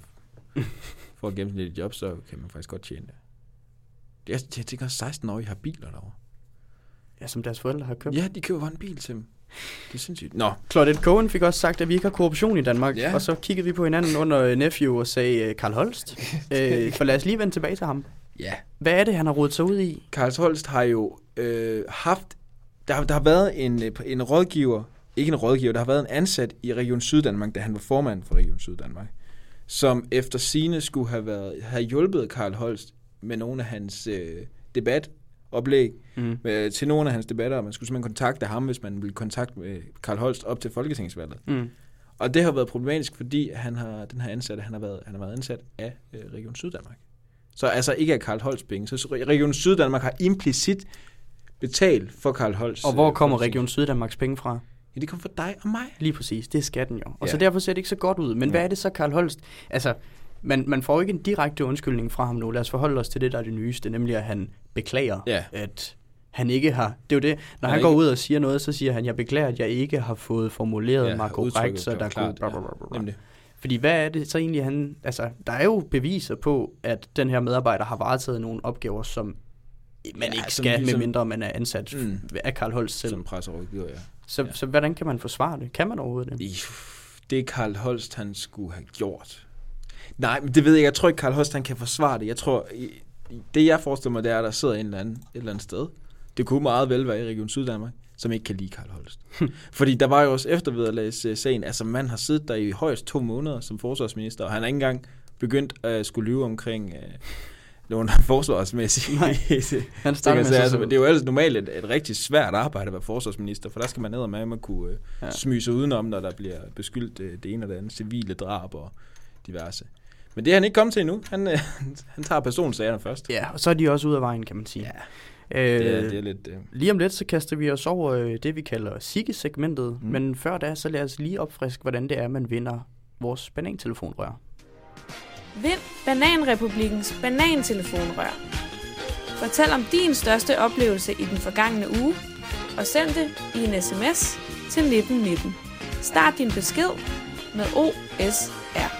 Speaker 3: får et gennemsnitligt job, så kan man faktisk godt tjene det. Jeg, jeg tænker, at seksten-årige har biler derovre.
Speaker 2: Ja, som deres forældre har købt.
Speaker 3: Ja, de køber bare en bil til dem. Det er sindssygt. Nå.
Speaker 2: Claudette Cohen fik også sagt, at vi ikke har korruption i Danmark.
Speaker 3: Ja.
Speaker 2: Og så kiggede vi på hinanden under Nephew og sagde, Carl Holst. øh, for lad os lige vende tilbage til ham.
Speaker 3: Ja.
Speaker 2: Hvad er det, han har rodet sig ud i?
Speaker 3: Carl Holst har jo øh, haft... Der har, der har været en, en rådgiver, ikke en rådgiver, der har været en ansat i Region Syddanmark, da han var formand for Region Syddanmark, som efter sigende skulle have, været, have hjulpet Carl Holst med nogle af hans øh, debatoplæg, mm. med, til nogle af hans debatter, og man skulle simpelthen kontakte ham, hvis man ville kontakte med Carl Holst op til folketingsvalget. Mm. Og det har været problematisk, fordi han har, den her ansatte, han har været, han har været ansat af øh, Region Syddanmark. Så altså ikke af Carl Holst penge. Så Region Syddanmark har implicit betalt for Carl Holst.
Speaker 2: Og hvor kommer Region Syddanmarks penge fra?
Speaker 3: Ja, det kommer fra dig og mig.
Speaker 2: Lige præcis, det er skatten jo. Og
Speaker 3: ja.
Speaker 2: Så derfor ser det ikke så godt ud. Men ja. Hvad er det så, Carl Holst? Altså, man, man får ikke en direkte undskyldning fra ham nu. Lad os forholde os til det, der er det nyeste, nemlig at han beklager, ja. At han ikke har... Det er jo det, når han, han går ikke... ud og siger noget, så siger han, jeg beklager, at jeg ikke har fået formuleret ja, mig korrekt, så der kunne... Bla, bla, bla, bla. Fordi hvad er det så egentlig, han... Altså, der er jo beviser på, at den her medarbejder har varetaget nogle opgaver, som man ja, ikke skal, ligesom, medmindre man er ansat mm, af Carl Holst selv.
Speaker 3: Som presserådgiver, ja.
Speaker 2: Så, ja. Så hvordan kan man forsvare det? Kan man overhovedet det?
Speaker 3: Det Carl Holst, han skulle have gjort. Nej, men det ved jeg. Jeg tror ikke, Carl Holst, han kan forsvare det. Jeg tror, det jeg forestiller mig, det er, at der sidder en eller anden, et eller andet sted. Det kunne meget vel være i Region Syddanmark. som ikke kan lide Carl Holst. Fordi der var jo også eftervederlagssagen, altså man har siddet der i højst to måneder som forsvarsminister, og han har ikke engang begyndt at skulle lyve omkring øh, nogle forsvarsmæssige.
Speaker 2: Nej, han starter med
Speaker 3: altså, det er jo ellers normalt et, et rigtig svært arbejde at være forsvarsminister, for der skal man ned med, at man kunne øh, ja. smyge sig udenom, når der bliver beskyldt øh, det ene og det andet, civile drab og diverse. Men det er han ikke kommet til endnu. Han, øh, han tager personsagerne først.
Speaker 2: Ja, og så er de også ude af vejen, kan man sige.
Speaker 3: Ja,
Speaker 2: øh,
Speaker 3: det, er, det er lidt... Øh...
Speaker 2: Lige om lidt, så kaster vi os over øh, det, vi kalder Sigge-segmentet. Mm. Men før da, så lad os lige opfriske, hvordan det er, man vinder vores banantelefonrør.
Speaker 1: Vind Bananrepublikkens banantelefonrør. Fortæl om din største oplevelse i den forgangne uge, og send det i en sms til nitten nitten. Start din besked med O S R.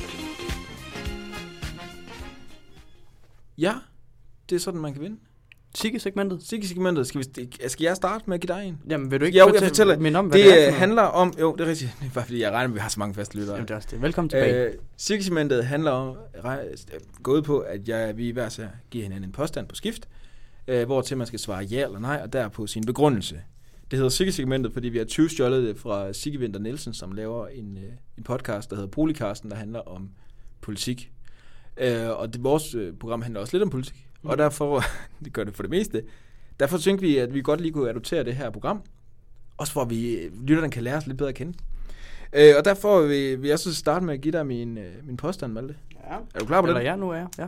Speaker 3: Ja, det er sådan, man kan vinde.
Speaker 2: Sigge-segmentet?
Speaker 3: Sigge-segmentet. Skal, vi, skal jeg starte med at give dig en?
Speaker 2: Jamen, vil du ikke
Speaker 3: jo,
Speaker 2: fortælle,
Speaker 3: jeg fortæller,
Speaker 2: minde om, hvad
Speaker 3: det,
Speaker 2: det er?
Speaker 3: Det handler om... Jo, det er rigtigt. Det er bare fordi, jeg regner med, at vi har så mange faste lyttere.
Speaker 2: Jamen, det er også det. Velkommen tilbage.
Speaker 3: Øh, Sigge-segmentet handler om... Gå ud på, at jeg, vi hver sær giver hinanden en påstand på skift, øh, hvor til man skal svare ja eller nej, og derpå sin begrundelse. Det hedder Sigge-segmentet, fordi vi har tyve-stjålet det fra Sigge Winther Nielsen, som laver en, øh, en podcast, der hedder Boligcasten, der handler om politik. Øh, og det, vores øh, program handler også lidt om politik. Mm. Og derfor, det gør det for det meste, derfor tænkte vi, at vi godt lige kunne adoptere det her program, også for at vi lytterne kan lære os lidt bedre at kende. Øh, og derfor vil, vil jeg så starte med at give dig min, øh, min påstand, Malte.
Speaker 2: Ja.
Speaker 3: Er du klar på det?
Speaker 2: Eller ja, nu er jeg, ja.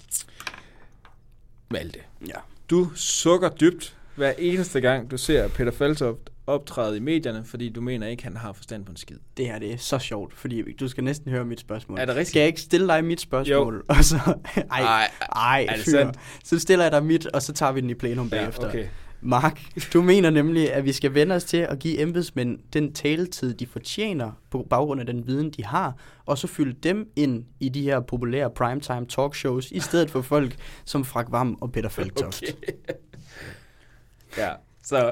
Speaker 3: Malte.
Speaker 2: Ja.
Speaker 3: Du sukker dybt hver eneste gang, du ser Peter Falktoft optræde i medierne, fordi du mener ikke, han har forstand på en skid.
Speaker 2: Det her, det er så sjovt, fordi du skal næsten høre mit spørgsmål.
Speaker 3: Er det rigtigt?
Speaker 2: Skal jeg ikke stille dig mit spørgsmål?
Speaker 3: Jo.
Speaker 2: Og så, ej,
Speaker 3: ej,
Speaker 2: ej,
Speaker 3: er det
Speaker 2: fyr.
Speaker 3: sandt?
Speaker 2: Så stiller jeg dig mit, og så tager vi den i plenum
Speaker 3: Ja,
Speaker 2: bagefter.
Speaker 3: okay.
Speaker 2: Mark, du mener nemlig, at vi skal vende os til at give embedsmænd den taletid, de fortjener på baggrund af den viden, de har, og så fylde dem ind i de her populære primetime talkshows, i stedet for folk som Frank Hvam og Peter Falktoft.
Speaker 3: Okay. Ja, så...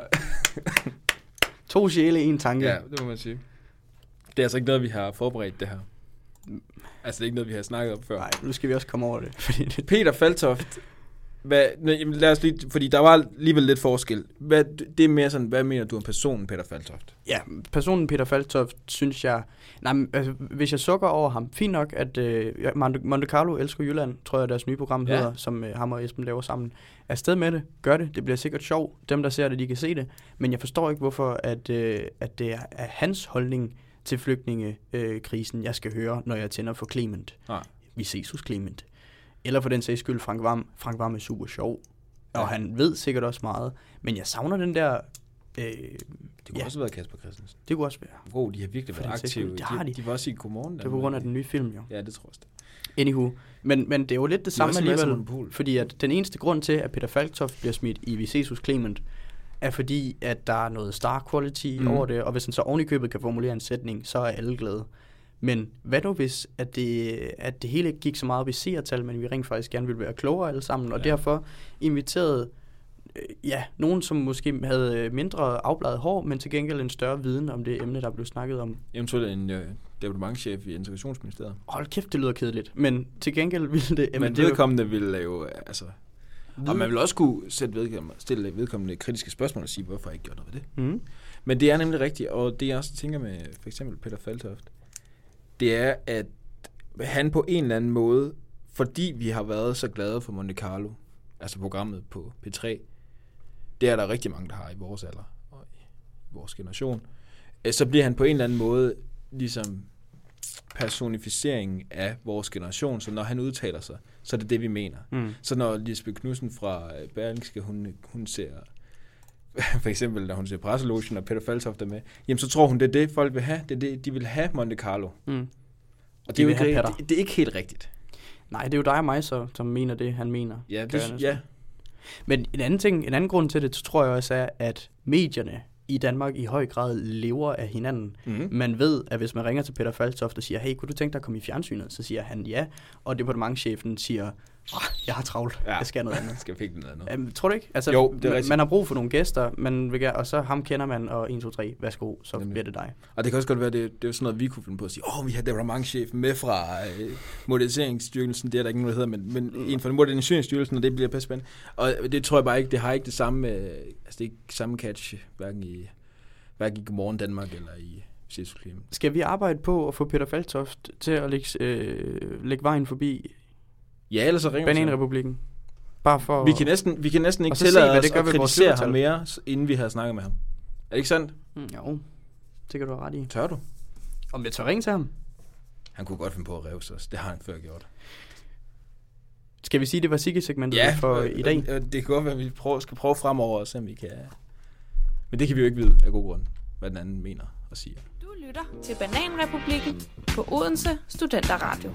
Speaker 2: To sjæle, en tanke.
Speaker 3: Ja, det må man sige. Det er altså ikke noget, vi har forberedt, det her. Altså, det er ikke noget, vi har snakket om før.
Speaker 2: Nej, nu skal vi også komme over det. Fordi det...
Speaker 3: Peter Falktoft, hvad, jamen, lad os lige, fordi der var alligevel lidt forskel. Hvad, det er mere sådan, hvad mener du om personen Peter Falktoft?
Speaker 2: Ja, personen Peter Falktoft, synes jeg... Nej, altså, hvis jeg sukker over ham, fint nok, at øh, Monte Carlo elsker Jylland, tror jeg, deres nye program
Speaker 3: ja.
Speaker 2: hedder, som øh, ham og Esben laver sammen. Er afsted med det, gør det, det bliver sikkert sjovt. Dem, der ser det, de kan se det. Men jeg forstår ikke, hvorfor at, øh, at det er, er hans holdning til flygtningekrisen, øh, jeg skal høre, når jeg tænder for Clement.
Speaker 3: Nej.
Speaker 2: Vi ses hos Clement. Eller for den sags skyld, Frank Hvam. Frank Hvam er super sjov, og
Speaker 3: ja.
Speaker 2: han ved sikkert også meget. Men jeg savner den der... Øh,
Speaker 3: det kunne ja. også have været Kasper Christensen.
Speaker 2: Det kunne også være.
Speaker 3: Wow, de har virkelig været aktive.
Speaker 2: Det har de.
Speaker 3: De var også i Godmorgen.
Speaker 2: Det er på grund af den nye film, jo.
Speaker 3: Ja, det tror jeg.
Speaker 2: Anywho. Men, men det er jo lidt det
Speaker 3: de
Speaker 2: samme alligevel, fordi at den eneste grund til, at Peter Falktoft bliver smidt i Vi ses hos Clement, er fordi, at der er noget star quality mm. over det, og hvis han så oven i købet kan formulere en sætning, så er alle glade. Men hvad nu hvis, at det, at det hele ikke gik så meget op i seertal, men vi rent faktisk gerne ville være klogere alle sammen, og ja. derfor inviterede øh, ja, nogen, som måske havde mindre afbladet hår, men til gengæld en større viden om det emne, der blev snakket om.
Speaker 3: Eventuelt en øh, departementschef i Integrationsministeriet.
Speaker 2: Hold kæft, det lyder kedeligt, men til gengæld ville det...
Speaker 3: Men vedkommende ville jo, altså... Ved. Og man vil også kunne sætte vedkommende, stille vedkommende kritiske spørgsmål og sige, hvorfor jeg ikke gjort noget ved det. Mm. Men det er nemlig rigtigt, og det jeg også tænker med for eksempel Peter Falktoft, det er, at han på en eller anden måde, fordi vi har været så glade for Monte Carlo, altså programmet på P tre, det er der rigtig mange, der har i vores alder og i vores generation, så bliver han på en eller anden måde ligesom personificeringen af vores generation, så når han udtaler sig, så er det det, vi mener. Mm. Så når Lisbeth Knudsen fra Berlingske, hun, hun ser, for eksempel, når hun ser Presselogen, og Peter Falktoft er med, jamen så tror hun, det er det, folk vil have. Det er det, de vil have Monte Carlo. Mm. Og det, de er jo ikke, det, det er ikke helt rigtigt.
Speaker 2: Nej, det er jo dig og mig, så, som mener det, han mener.
Speaker 3: Ja, det, ja.
Speaker 2: Men en anden ting, en anden grund til det, tror jeg også er, at medierne i Danmark i høj grad lever af hinanden. Mm-hmm. Man ved, at hvis man ringer til Peter Falktoft og siger, hey, kunne du tænke dig at komme i fjernsynet? Så siger han ja, og departementschefen siger, oh, jeg har travlt, ja. jeg skal noget andet.
Speaker 3: skal fikse noget andet.
Speaker 2: Um, tror du ikke? Altså,
Speaker 3: jo, det er
Speaker 2: man, man har brug for nogle gæster, man vil gerne, og så ham kender man, og en, to, tre, værsgo, så Nemlig. bliver det dig.
Speaker 3: Og det kan også godt være, det, det er sådan noget, vi kunne finde på at sige, åh, oh, vi har departementschefen med fra øh, Moderniseringsstyrelsen, det er der ikke nogen, der hedder, men, men mm. en fra Moderniseringsstyrelsen, og det bliver pæst spændende. Og det tror jeg bare ikke, det har ikke det samme, øh, altså det er ikke samme catch, hverken i, hverken i Godmorgen Danmark eller i Sjælsklima.
Speaker 2: Skal vi arbejde på at få Peter Falktoft til at lægge, øh, lægge vejen forbi
Speaker 3: ja, ellers så ringer
Speaker 2: Bananrepublikken? Bare for
Speaker 3: vi kan næsten, vi kan næsten ikke tillade os at kritisere ham mere, inden vi har snakket med ham. Er det ikke sandt?
Speaker 2: Mm, jo, det kan du have ret i.
Speaker 3: Tør du?
Speaker 2: Om jeg tør ringe til ham?
Speaker 3: Han kunne godt finde på at revse os. Det har han før gjort.
Speaker 2: Skal vi sige, det var Sigge-segmentet
Speaker 3: ja,
Speaker 2: for øh, i dag?
Speaker 3: Ja, det kan godt være, at vi prøver, skal prøve fremover og se, om vi kan. Men det kan vi jo ikke vide af god grund, hvad den anden mener og siger.
Speaker 1: Du lytter til Bananrepublikken på Odense Studenterradio.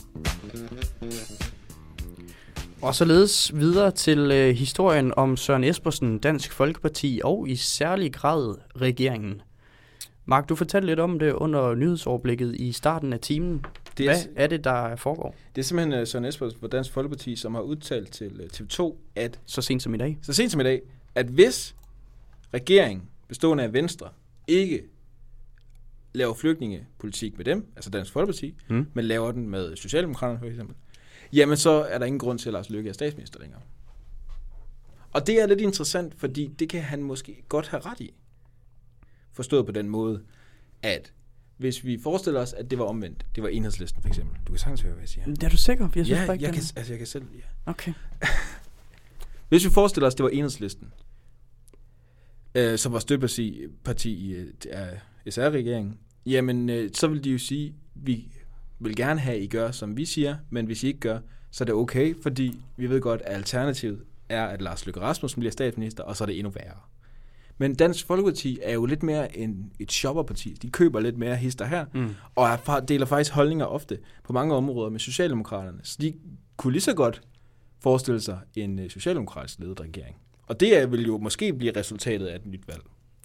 Speaker 2: Og således videre til øh, historien om Søren Espersen, Dansk Folkeparti og i særlig grad regeringen. Mark, du fortalte lidt om det under nyhedsoverblikket i starten af timen. Det er, Hvad er det, der foregår?
Speaker 3: Det er simpelthen uh, Søren Espersen fra Dansk Folkeparti, som har udtalt til uh, T V to, at
Speaker 2: så sent som i dag,
Speaker 3: så sent som i dag, at hvis regeringen bestående af Venstre ikke laver flygtningepolitik med dem, altså Dansk Folkeparti, mm. men laver den med Socialdemokraterne for eksempel, jamen så er der ingen grund til, at Lars Løkke er statsminister længere. Og det er lidt interessant, fordi det kan han måske godt have ret i. Forstået på den måde, at hvis vi forestiller os, at det var omvendt, det var Enhedslisten for eksempel. Du kan sagtens høre, hvad jeg siger.
Speaker 2: Er du sikker? Jeg synes
Speaker 3: ja,
Speaker 2: bare ikke,
Speaker 3: jeg kan, altså jeg kan selv, ja.
Speaker 2: Okay.
Speaker 3: Hvis vi forestiller os, at det var Enhedslisten, øh, som var støtteparti parti i øh, S R-regeringen, jamen øh, så vil de jo sige, vi vil gerne have, at I gør, som vi siger, men hvis I ikke gør, så er det okay, fordi vi ved godt, at alternativet er, at Lars Løkke Rasmussen bliver statsminister, og så er det endnu værre. Men Dansk Folkeparti er jo lidt mere en, et shopperparti. De køber lidt mere hister her, mm. og er, deler faktisk holdninger ofte på mange områder med Socialdemokraterne. Så de kunne lige så godt forestille sig en socialdemokratisk ledet regering. Og det vil jo måske blive resultatet af et nyt valg.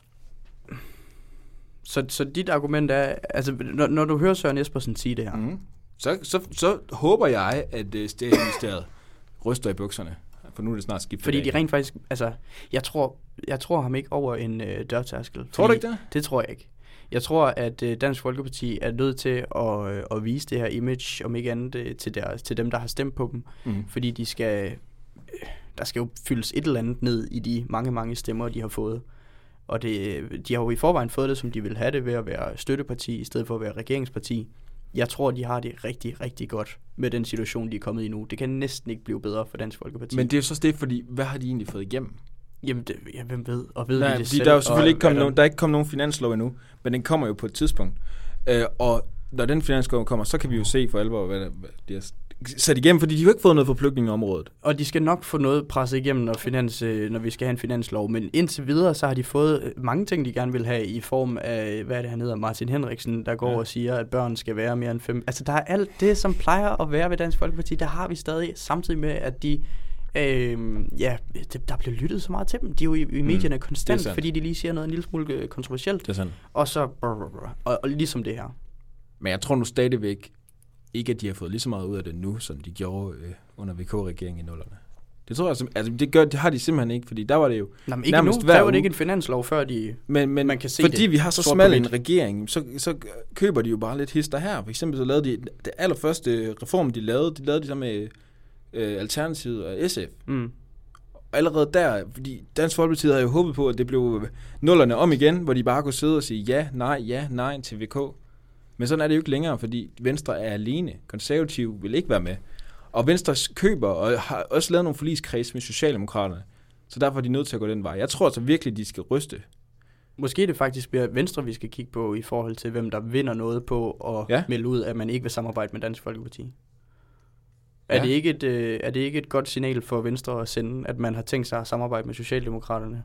Speaker 2: Så, så dit argument er, altså når, når du hører Søren Espersen sige det her,
Speaker 3: mm. så, så, så håber jeg, at uh, statsministeriet ryster i bukserne. For nu er det snart skidt.
Speaker 2: Fordi de rent faktisk, altså, jeg tror, jeg tror ham ikke over en øh, dørtærskel.
Speaker 3: Tror du ikke det?
Speaker 2: Det tror jeg ikke. Jeg tror, at øh, Dansk Folkeparti er nødt til at, øh, at vise det her image, om ikke andet, øh, til, deres, til dem, der har stemt på dem. Mm. Fordi de skal, øh, der skal jo fyldes et eller andet ned i de mange, mange stemmer, de har fået. Og det, de har jo i forvejen fået det, som de vil have det, ved at være støtteparti, i stedet for at være regeringsparti. Jeg tror, de har det rigtig, rigtig godt med den situation, de er kommet i nu. Det kan næsten ikke blive bedre for Dansk Folkeparti.
Speaker 3: Men det er jo så det, fordi hvad har de egentlig fået igennem?
Speaker 2: Jamen, det, ja, hvem ved? Og ved
Speaker 3: Nej,
Speaker 2: vi det selv?
Speaker 3: Der er jo selvfølgelig
Speaker 2: og,
Speaker 3: ikke kommet nogen, der er ikke kommet nogen finanslov endnu, men den kommer jo på et tidspunkt. Øh, og når den finanslov kommer, så kan vi jo se for alvor, hvad, hvad de har sat igennem, fordi de har jo ikke fået noget for flygtningeområdet.
Speaker 2: Og de skal nok få noget presset igennem, når, finans, når vi skal have en finanslov. Men indtil videre, så har de fået mange ting, de gerne vil have i form af, hvad er det, han hedder, Martin Henriksen, der går ja. og siger, at børn skal være mere end fem. Altså, der er alt det, som plejer at være ved Dansk Folkeparti, der har vi stadig, samtidig med, at de, øh, ja, der bliver lyttet så meget til dem. De er jo i, i medierne mm, konstant, fordi de lige siger noget en lille smule kontroversielt.
Speaker 3: Det er sandt.
Speaker 2: Og så, og, og ligesom det her.
Speaker 3: Men jeg tror nu stadigvæk, ikke at de har fået lige så meget ud af det nu, som de gjorde øh, under V K-regeringen i nullerne. Det tror jeg, altså det, gør, det har de simpelthen ikke, fordi der var det jo
Speaker 2: Nå, men ikke nærmest nu, der var det ikke en finanslov, før de,
Speaker 3: men, men,
Speaker 2: man kan se
Speaker 3: fordi
Speaker 2: det.
Speaker 3: Fordi vi har så smal en regering, så, så køber de jo bare lidt hister her. For eksempel så lavede de, det allerførste reform, de lavede, de lavede de sammen med øh, Alternativet og S F. Mm. Og allerede der, fordi Dansk Folkeparti havde jo håbet på, at det blev nullerne om igen, hvor de bare kunne sidde og sige ja, nej, ja, nej til V K. Men sådan er det jo ikke længere, fordi Venstre er alene. Konservative vil ikke være med. Og Venstre køber og har også lavet nogle forligskreds med Socialdemokraterne. Så derfor er de nødt til at gå den vej. Jeg tror altså virkelig, de skal ryste.
Speaker 2: Måske det faktisk bliver Venstre, vi skal kigge på i forhold til, hvem der vinder noget på at ja. melde ud, at man ikke vil samarbejde med Dansk Folkeparti. Er, ja. det ikke et, øh, er det ikke et godt signal for Venstre at sende, at man har tænkt sig at samarbejde med Socialdemokraterne?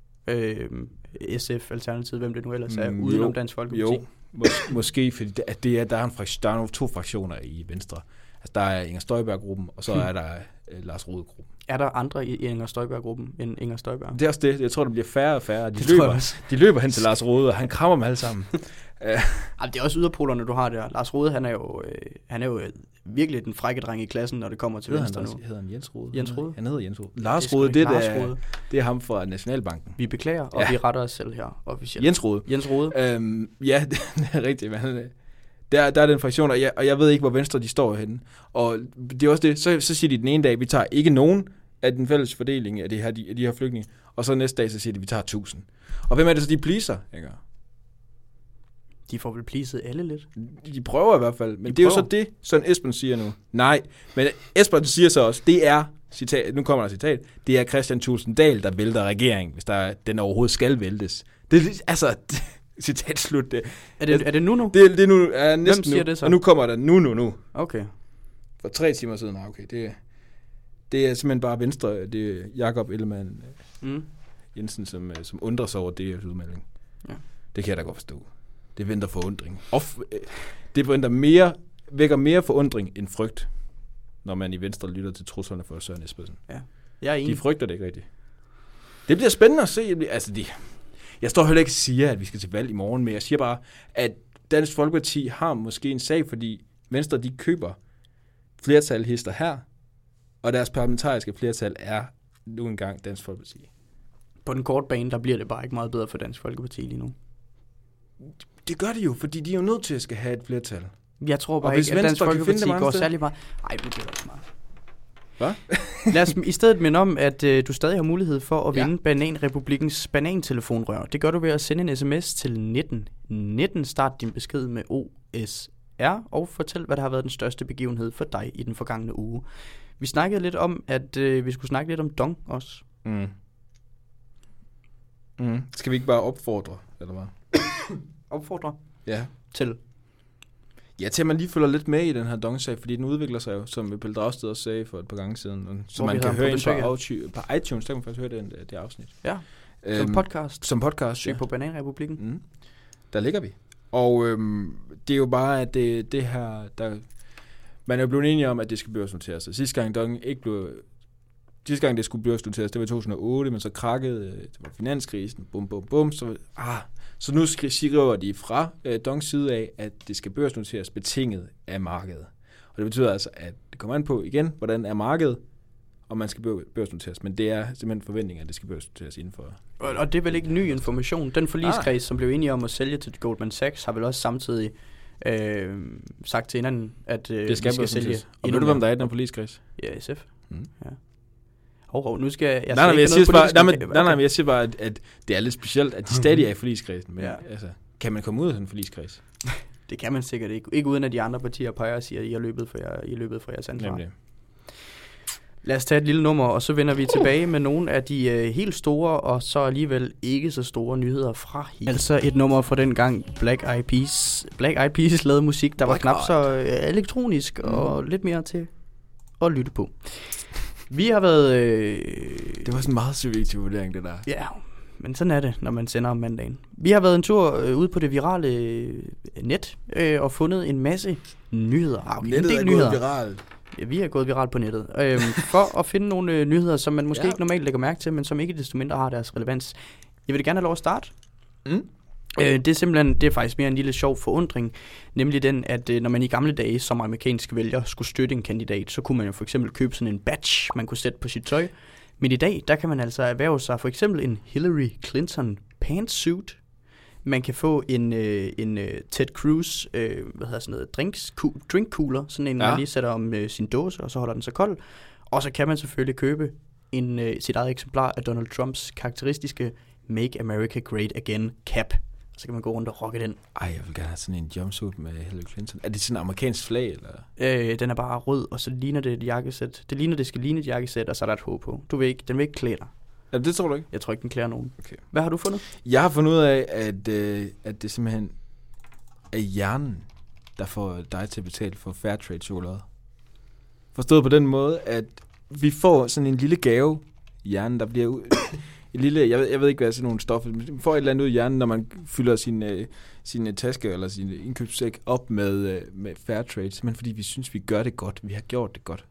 Speaker 2: Øh, S F, Alternativet, hvem det nu ellers er, mm, udenom jo, Dansk Folkeparti? Jo,
Speaker 3: Mås- måske, fordi det, at det er, der, er en frak- der er nogle to fraktioner i Venstre. Altså, der er Inger Støjberg-gruppen, og så hmm. er der uh, Lars Rohde-gruppen.
Speaker 2: Er der andre i Inger Støjberg-gruppen end Inger Støjberg?
Speaker 3: Det er også det. Jeg tror, det bliver færre og færre. De,
Speaker 2: Det
Speaker 3: løber, de løber hen til Lars Rode, og han krammer dem alle sammen.
Speaker 2: Ej, det er også yderpolerne, du har der. Lars Rode, han er jo, øh, han er jo øh, virkelig den frække dreng i klassen, når det kommer til venstre nu.
Speaker 3: Hedder han Jens Rode?
Speaker 2: Jens Rode?
Speaker 3: Han hedder Jens Rode. Lars Rode, det, det, er, det er ham fra Nationalbanken.
Speaker 2: Vi beklager, og ja. vi retter os selv her officielt.
Speaker 3: Jens Rode.
Speaker 2: Jens Rode.
Speaker 3: Øhm, ja, det er rigtigt. Men der, der er den fraktion, og jeg, og jeg ved ikke, hvor venstre de står henne. Og det er også det. Så, så siger de den ene dag, vi tager ikke nogen af den fælles fordeling af, det her, de, af de her flygtninge. Og så næste dag, så siger de, vi tager tusind. Og hvem er det så, de pleaser, ikke?
Speaker 2: De får vel pleaset alle lidt?
Speaker 3: De prøver i hvert fald, men
Speaker 2: de
Speaker 3: det er
Speaker 2: prøver.
Speaker 3: jo så det, som Esben siger nu. Nej, men Esben siger så også, det er, citat, nu kommer der et citat, det er Christian Thulesen Dahl, der vælter regeringen, hvis der er, den overhovedet skal væltes. Det er altså, det, citat slut. Det.
Speaker 2: Er, det, er det nu nu?
Speaker 3: Det, det er nu, er næsten
Speaker 2: Hvem siger
Speaker 3: nu,
Speaker 2: det så?
Speaker 3: og nu kommer der nu, nu, nu.
Speaker 2: Okay.
Speaker 3: For tre timer siden, nej, okay, det, det er simpelthen bare Venstre, det er Jakob Ellemann
Speaker 2: mm.
Speaker 3: Jensen, som, som undrer sig over det udmelding.
Speaker 2: Ja.
Speaker 3: Det kan jeg da godt forstå. Det venter forundring. Og det venter mere, vækker mere forundring end frygt, når man i Venstre lytter til truslerne for Søren Espersen.
Speaker 2: Ja, jeg er enig.
Speaker 3: De frygter det ikke rigtigt. Det bliver spændende at se. Altså, de, jeg står heller ikke og siger, at vi skal til valg i morgen, men jeg siger bare, at Dansk Folkeparti har måske en sag, fordi Venstre, de køber flertalhister her, og deres parlamentariske flertal er nu engang Dansk Folkeparti.
Speaker 2: På den korte bane, der bliver det bare ikke meget bedre for Dansk Folkeparti lige nu.
Speaker 3: Det gør de jo, fordi de er jo nødt til at skal have et flertal.
Speaker 2: Jeg tror bare
Speaker 3: og
Speaker 2: ikke, at Dansk Folkeparti går
Speaker 3: sted?
Speaker 2: særlig meget. Ej, det bliver også meget.
Speaker 3: Hvad?
Speaker 2: Lad os i stedet minde om, at øh, du stadig har mulighed for at
Speaker 3: ja.
Speaker 2: vinde Bananrepublikkens banantelefonrør. Det gør du ved at sende en sms til nitten nitten. Start din besked med O S R og fortæl, hvad der har været den største begivenhed for dig i den forgangne uge. Vi snakkede lidt om, at øh, vi skulle snakke lidt om Dong også.
Speaker 3: Mm. Mm. Skal vi ikke bare opfordre, eller hvad?
Speaker 2: Opfordre?
Speaker 3: Ja.
Speaker 2: Til?
Speaker 3: Ja, til at man lige følger lidt med i den her Dong-sag, fordi den udvikler sig jo, som Pelle Dragsted også sagde for et par gange siden. Så man kan høre ind på, på iTunes, der kan man faktisk høre det, det afsnit.
Speaker 2: Ja,
Speaker 3: øhm,
Speaker 2: som podcast.
Speaker 3: Som podcast,
Speaker 2: Søg
Speaker 3: ja.
Speaker 2: på Bananrepublikken.
Speaker 3: Mm. Der ligger vi. Og øhm, det er jo bare, at det, det her, der, man er jo blevet enige om, at det skal børsnoteres. Så sidste gang Dong ikke blev... Sidste gang det skulle børsnoteres, det var i to tusind og otte, men så krakkede, det var finanskrisen, bum, bum, bum, så, ah, så nu skriver de fra øh, Dongs side af, at det skal børsnoteres betinget af markedet. Og det betyder altså, at det kommer an på igen, hvordan er markedet, og man skal børsnoteres, men det er simpelthen forventningen, at det skal børsnoteres inden for...
Speaker 2: Og, og det er vel ikke ny information. Den forligskreds, ah. som blev enige om at sælge til Goldman Sachs, har vel også samtidig øh, sagt til hinanden, at øh,
Speaker 3: det skal,
Speaker 2: skal sælge...
Speaker 3: Og ved du, hvem der er i den forligskreds?
Speaker 2: Ja, S F.
Speaker 3: Mm.
Speaker 2: Ja. Hov, hov, nu skal jeg... jeg
Speaker 3: nej, nej, jeg siger bare, nej, men,
Speaker 2: okay.
Speaker 3: nej, nej, jeg siger bare, at, at det er lidt specielt, at de stadig er i forligskredsen. Men
Speaker 2: ja.
Speaker 3: altså, kan man komme ud af sådan en forligskreds?
Speaker 2: Det kan man sikkert ikke. Ikke uden at de andre partier peger og siger, at I har løbet for, jer, I har løbet for jeres ansvar.
Speaker 3: Nemlig.
Speaker 2: Lad os tage et lille nummer, og så vender vi tilbage med nogle af de øh, helt store, og så alligevel ikke så store nyheder fra hende. Altså et nummer fra den gang Black Eyed Peas. Black Eyed Peas lavede musik, der var knap så øh, elektronisk mm. og lidt mere til at lytte på. Vi har været... Øh,
Speaker 3: det var sådan en meget subjektiv vurdering, det der.
Speaker 2: Ja, men sådan er det, når man sender om mandagen. Vi har været en tur øh, ude på det virale øh, net øh, og fundet en masse nyheder. Ah, okay,
Speaker 3: Nettet
Speaker 2: en del
Speaker 3: er
Speaker 2: nyheder.
Speaker 3: gået viralt.
Speaker 2: Ja, vi er gået viralt på nettet. Øh, for at finde nogle øh, nyheder, som man måske
Speaker 3: ja.
Speaker 2: ikke normalt lægger mærke til, men som ikke desto mindre har deres relevans. Jeg vil gerne have lov at starte.
Speaker 3: Mm.
Speaker 2: Øh, det er simpelthen, det er faktisk mere en lille sjov forundring, nemlig den, at øh, når man i gamle dage som amerikansk vælger skulle støtte en kandidat, så kunne man jo for eksempel købe sådan en badge, man kunne sætte på sit tøj. Men i dag, der kan man altså erhverve sig for eksempel en Hillary Clinton pantsuit. Man kan få en, øh, en øh, Ted Cruz, øh, hvad hedder sådan noget, drinks, ku, drink cooler, sådan en, ja. man lige sætter om øh, sin dåse, og så holder den så kold. Og så kan man selvfølgelig købe en, øh, sit eget eksemplar af Donald Trumps karakteristiske Make America Great Again cap. Så kan man gå rundt og rocke den.
Speaker 3: Ej, jeg vil gerne have sådan en jumpsuit med Hillary Clinton. Er det sådan en amerikansk flag, eller?
Speaker 2: Øh, den er bare rød, og så ligner det et jakkesæt. Det ligner, det skal ligne et jakkesæt, og så er der et håb på. Du vil ikke, den vil ikke klæde dig.
Speaker 3: Ja, det tror du ikke?
Speaker 2: Jeg tror ikke, den klæder nogen.
Speaker 3: Okay.
Speaker 2: Hvad har du fundet?
Speaker 3: Jeg har fundet ud af, at, øh, at det simpelthen er hjernen, der får dig til at betale for Fairtrade chokolade. Forstået på den måde, at vi får sådan en lille gave i hjernen, der bliver ud... Et lille, jeg ved, jeg ved ikke, hvad sådan nogle stoffer, man får et eller andet ud i hjernen, når man fylder sin, øh, sin taske eller sin indkøbssæk op med, øh, med Fairtrade, simpelthen fordi vi synes, vi gør det godt, vi har gjort det godt.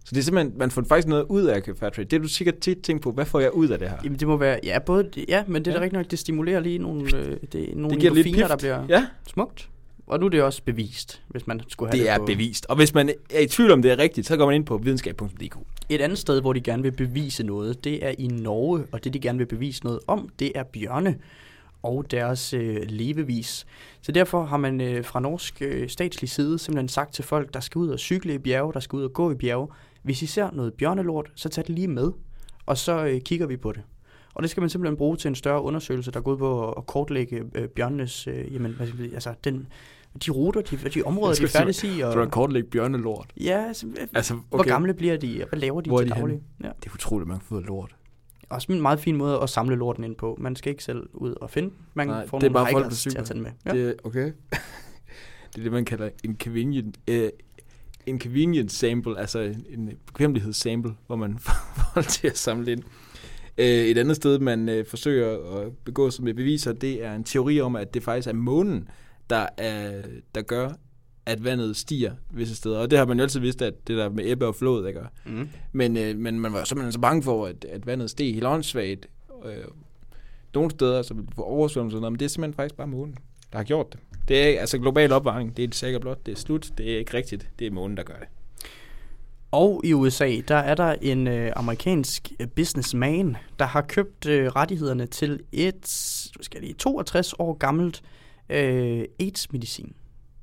Speaker 3: Så det er simpelthen, man får faktisk noget ud af Fairtrade. Det er du sikkert tit tænkt på, hvad får jeg ud af det her?
Speaker 2: Jamen det må være, ja, både, ja, men det er ja. da rigtig nok, det stimulerer lige nogle, øh, det, nogle
Speaker 3: det
Speaker 2: endorfiner, der bliver
Speaker 3: ja.
Speaker 2: smukt. Og nu er det også bevist, hvis man skulle have det.
Speaker 3: Det er
Speaker 2: på
Speaker 3: bevist. Og hvis man er i tvivl om det er rigtigt, så går man ind på videnskab punktum d k.
Speaker 2: Et andet sted, hvor de gerne vil bevise noget, det er i Norge, og det de gerne vil bevise noget om, det er bjørne og deres øh, levevis. Så derfor har man øh, fra norsk øh, statslig side simpelthen sagt til folk, der skal ud og cykle i bjerge, der skal ud og gå i bjerge, hvis I ser noget bjørnelort, så tag det lige med, og så øh, kigger vi på det. Og det skal man simpelthen bruge til en større undersøgelse, der går ud på at kortlægge øh, bjørnenes, øh, jamen, hvad skal vi, altså den, de ruter, de, de områder, de færdes i.
Speaker 3: Og, du har kortlægge bjørnelort?
Speaker 2: Ja, altså,
Speaker 3: altså okay.
Speaker 2: Hvor gamle bliver de, og hvad laver de
Speaker 3: hvor
Speaker 2: til
Speaker 3: de
Speaker 2: daglig? Ja.
Speaker 3: Det er utroligt, man kan få lort.
Speaker 2: Også en meget fin måde at samle lorten ind på. Man skal ikke selv ud og finde. Man
Speaker 3: Nej,
Speaker 2: får
Speaker 3: det er
Speaker 2: nogle
Speaker 3: bare folk,
Speaker 2: hikers til at tage den med.
Speaker 3: Ja. Det er, okay. Det er det, man kalder en convenient, uh, en convenient sample, altså en, en bekvemmelighedssample, hvor man får til at samle ind. Uh, et andet sted, man uh, forsøger at begå sig med beviser, det er en teori om, at det faktisk er månen, der, er, der gør, at vandet stiger visse steder. Og det har man jo altid vidst, at det der med ebbe og flod, der gør. Mm. Men, øh, men man var simpelthen så bange for, at, at vandet steg helt åndssvagt. Øh, nogle steder, så ville få oversvømmelse og noget, men det er simpelthen faktisk bare månen, der har gjort det. Det er altså global opvarmning, det er sikkert blot, det er slut, det er ikke rigtigt, det er månen, der gør det.
Speaker 2: Og i U S A, der er der en øh, amerikansk businessman, der har købt øh, rettighederne til et skal lige, toogtres år gammelt øh, AIDS-medicin.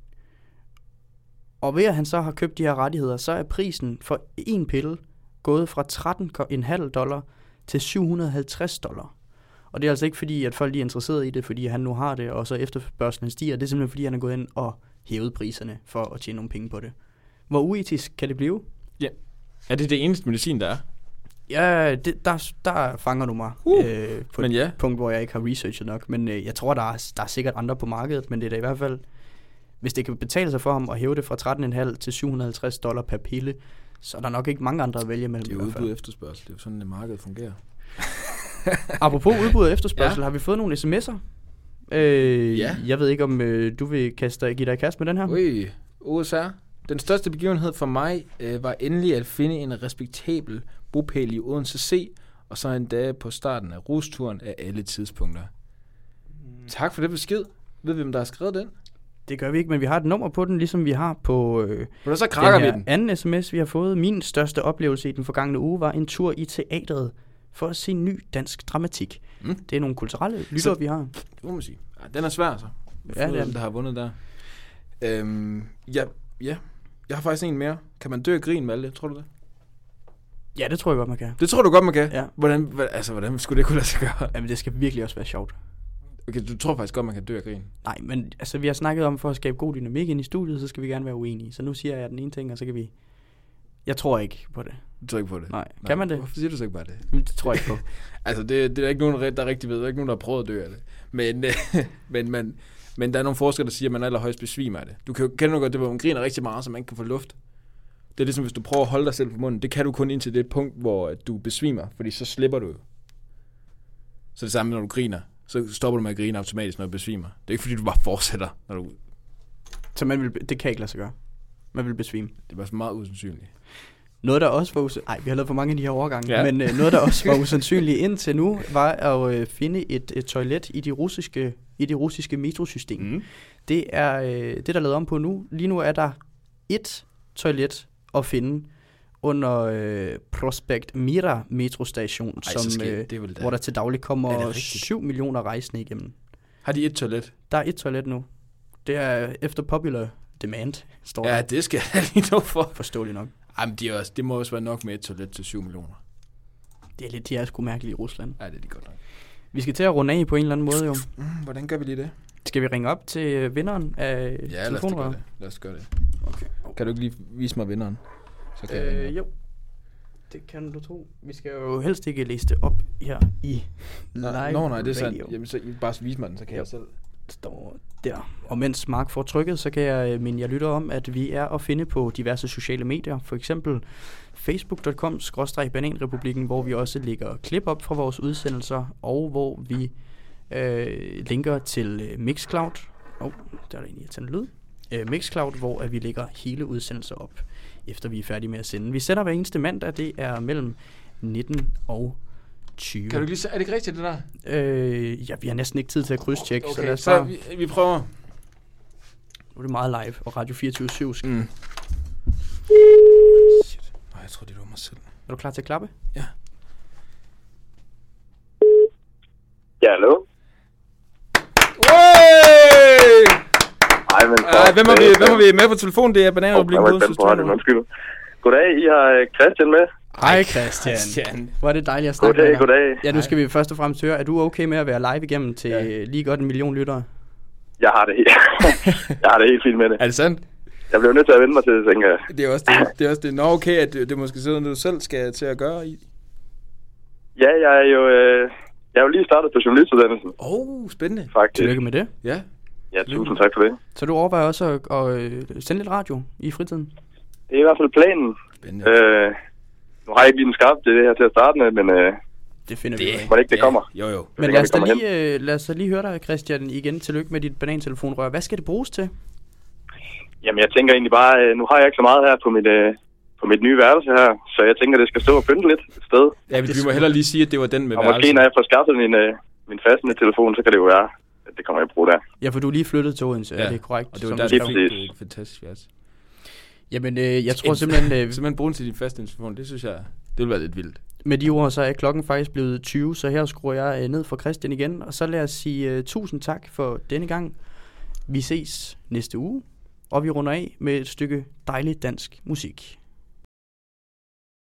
Speaker 2: Og ved at han så har købt de her rettigheder, så er prisen for en pille gået fra tretten komma fem dollar til syv hundrede og halvtreds dollar. Og det er altså ikke fordi, at folk er interesseret i det, fordi han nu har det, og så efterspørgselen stiger. Det er simpelthen fordi, han er gået ind og hævet priserne for at tjene nogle penge på det. Hvor uetisk kan det blive?
Speaker 3: Ja. Er det det eneste medicin, der er?
Speaker 2: Ja, det, der, der fanger du mig
Speaker 3: uh,
Speaker 2: øh, på
Speaker 3: et
Speaker 2: ja. punkt, hvor jeg ikke har researchet nok. Men øh, jeg tror, der er, der er sikkert andre på markedet, men det er da i hvert fald... Hvis det kan betale sig for ham at hæve det fra tretten komma fem til syv hundrede og halvtreds dollar per pille, så er der nok ikke mange andre at vælge mellem.
Speaker 3: Det er udbud og efterspørgsel. Det er jo sådan, at markedet fungerer.
Speaker 2: Apropos udbud og efterspørgsel, ja. Har vi fået nogle sms'er? Øh,
Speaker 3: ja.
Speaker 2: Jeg ved ikke, om øh, du vil kaste, give dig i kast med den her?
Speaker 3: Ui, O S R. Den største begivenhed for mig øh, var endelig at finde en respektabel bopæl i Odense C, og så en dag på starten af rusturen af alle tidspunkter. Mm. Tak for det besked. Ved vi, hvem der har skrevet den?
Speaker 2: Det gør vi ikke, men vi har et nummer på den, ligesom vi har på øh,
Speaker 3: Hvor så krakker
Speaker 2: den her
Speaker 3: vi den.
Speaker 2: anden sms, vi har fået. Min største oplevelse i den forgangne uge var en tur i teatret for at se ny dansk dramatik. Mm. Det er nogle kulturelle lyttere, vi har.
Speaker 3: Det må man sige. Ja, den er svær, så.
Speaker 2: Ja, det er
Speaker 3: den, der har vundet der. Øhm, ja, ja. Jeg har faktisk en mere. Kan man dø af grin, Malte? Tror du det?
Speaker 2: Ja, det tror jeg godt, man kan.
Speaker 3: Det tror du godt, man kan?
Speaker 2: Ja.
Speaker 3: Hvordan, hvad, altså, hvordan skulle det kunne lade sig gøre?
Speaker 2: Jamen, det skal virkelig også være sjovt.
Speaker 3: Okay, du tror faktisk godt, man kan dø af grin?
Speaker 2: Nej, men altså, vi har snakket om, for at skabe god dynamik ind i studiet, så skal vi gerne være uenige. Så nu siger jeg den ene ting, og så kan vi... Jeg tror ikke på det.
Speaker 3: Du tror ikke på det?
Speaker 2: Nej. Nej. Kan man det?
Speaker 3: Hvorfor siger du så ikke bare det?
Speaker 2: Men det tror jeg ikke på.
Speaker 3: altså, det, det er der ikke nogen, der rigtig ved. Der er ikke nogen, der har prøvet at dø af det. Men, men, men, men der er nogle forskere, der siger, at man allerhøjst besvimer af det. Du kan jo kende godt, det hvor man griner rigtig meget, så man ikke kan få luft. Det er ligesom, hvis du prøver at holde dig selv på munden. Det kan du kun indtil det punkt, hvor du besvimer, fordi så slipper du. Så det samme, når du griner. Så stopper du med at grine automatisk, når du besvimer. Det er ikke, fordi du bare fortsætter, når du...
Speaker 2: Så man vil, det kan ikke lade sig gøre. Man vil besvime.
Speaker 3: Det var meget usandsynligt.
Speaker 2: Noget, der også var usandsynligt... Ej, vi har lavet for mange af de her overgange.
Speaker 3: Ja.
Speaker 2: Men øh, noget, der også var usandsynligt indtil nu, var at øh, finde et, et toilet i de russiske, i det russiske metrosystem. Mm. Det er øh, det, der er lavet om på nu. Lige nu er der et toilet at finde under øh, Prospekt Mira metrostation, Ej, som, øh, hvor der til daglig kommer syv millioner rejsende igennem.
Speaker 3: Har de et toilet?
Speaker 2: Der er et toilet nu. Det er efter popular demand, står
Speaker 3: ja,
Speaker 2: der.
Speaker 3: Ja, det skal jeg lige nå for.
Speaker 2: Forståeligt nok.
Speaker 3: Jamen, de er også, det må også være nok med et toilet til syv millioner.
Speaker 2: Det er lidt, de er sgu mærkelige i Rusland.
Speaker 3: Ja, det er de godt nok.
Speaker 2: Vi skal til at runde af på en eller anden måde, jo.
Speaker 3: Mm, hvordan gør vi lige det?
Speaker 2: Skal vi ringe op til vinderen af
Speaker 3: ja,
Speaker 2: telefonrøret?
Speaker 3: Ja, lad os gøre det. Okay. Kan du ikke lige vise mig vinderen? Så kan
Speaker 2: øh,
Speaker 3: jeg
Speaker 2: jo. Det kan du tro. Vi skal jo helst ikke læse det op her i live
Speaker 3: nej, Nå, nej, det er
Speaker 2: sandt.
Speaker 3: Jamen, så bare vise mig den, så kan jo. jeg selv.
Speaker 2: Det står der. Og mens Mark får trykket, så kan jeg minde jer lytter om, at vi er at finde på diverse sociale medier. For eksempel facebook punktum com skråstreg bananrepublikken, hvor vi også lægger klip op fra vores udsendelser, og hvor vi øh, linker til øh, Mixcloud. Åh, oh, der er der en irriterende lyd. Øh, Mixcloud, hvor at vi lægger hele udsendelser op. efter vi er færdige med at sende. Vi sender hver eneste mandag, det er mellem nitten og tyve.
Speaker 3: Kan du lige, er det ikke rigtigt, det der?
Speaker 2: Øh, ja, vi har næsten ikke tid til at krydstjekke,
Speaker 3: Okay,
Speaker 2: så lad os
Speaker 3: så
Speaker 2: bare...
Speaker 3: vi, vi prøver.
Speaker 2: Nu er det meget live, og Radio fireogtyve syv. Mm.
Speaker 3: Shit. Nej, jeg tror, det var mig selv.
Speaker 2: Er du klar til at klappe?
Speaker 3: Ja.
Speaker 7: Ja, hallo?
Speaker 3: Hey!
Speaker 7: Ej, men...
Speaker 3: Ej, hvem, har vi, hvem har vi med på telefonen? Det er Bananrepublikken
Speaker 7: oh,
Speaker 3: Odense.
Speaker 7: Undskyld. Goddag, I har Christian med.
Speaker 2: Hej Christian.
Speaker 3: Christian.
Speaker 2: Hvor er det dejligt at snakke
Speaker 7: Goddag,
Speaker 2: med dig.
Speaker 7: goddag.
Speaker 2: Ja, nu skal vi først og fremmest høre, er du okay med at være live igennem til ja. lige godt en million lyttere?
Speaker 7: Jeg har det helt, jeg har det helt fint med det.
Speaker 3: Er det sandt?
Speaker 7: Jeg bliver nødt til at vende mig til det, tænker jeg.
Speaker 3: Det er også det. Det er også det. Nå, okay, at det, det måske sådan, noget, du selv skal til at gøre i.
Speaker 7: Ja, jeg er jo, øh, jeg er jo lige startet på journalistuddannelsen.
Speaker 3: Åh, oh, spændende.
Speaker 7: Faktisk.
Speaker 2: Tillykke med det.
Speaker 3: Ja.
Speaker 7: Ja, tusind tak for det.
Speaker 2: Så du overvejer også at, at, at sende lidt radio i fritiden?
Speaker 7: Det er i hvert fald planen.
Speaker 3: Spændende.
Speaker 7: Øh, nu har jeg ikke lige den skarpt det her til at starte med, men øh,
Speaker 2: Det finder
Speaker 3: det,
Speaker 2: vi ud af.
Speaker 7: må det ikke det
Speaker 3: ja,
Speaker 7: kommer.
Speaker 3: Jo, jo.
Speaker 2: Men lad os, da lige, øh, lad os da lige høre dig, Christian, igen. Tillykke med dit banantelefonrør. Hvad skal det bruges til?
Speaker 7: Jamen, jeg tænker egentlig bare, øh, nu har jeg ikke så meget her på mit, øh, på mit nye værelse her, så jeg tænker, det skal stå og pynte lidt et sted.
Speaker 3: Ja, vi, vi må hellere lige sige, at det var den med
Speaker 7: Og
Speaker 3: værelsen.
Speaker 7: måske når jeg får skaffet min, øh, min fastende telefon, så kan det jo være, at det kommer jeg at bruge der.
Speaker 2: Ja, for du er lige flyttet til Odense,
Speaker 3: Ja,
Speaker 2: er det korrekt?
Speaker 3: og det var
Speaker 2: som
Speaker 3: der,
Speaker 2: du
Speaker 3: du
Speaker 2: skrev?
Speaker 3: fik
Speaker 7: præcis.
Speaker 3: et fantastisk værelse.
Speaker 2: Jamen, øh, jeg tror simpelthen, øh,
Speaker 3: Simpelthen brugen til din faste telefon, det synes jeg, det vil være lidt vildt.
Speaker 2: med de ord, så er klokken faktisk blevet tyve, så her skruer jeg øh, ned for Christian igen. Og så lad os sige uh, tusind tak for denne gang. Vi ses næste uge, og vi runder af med et stykke dejlig dansk musik.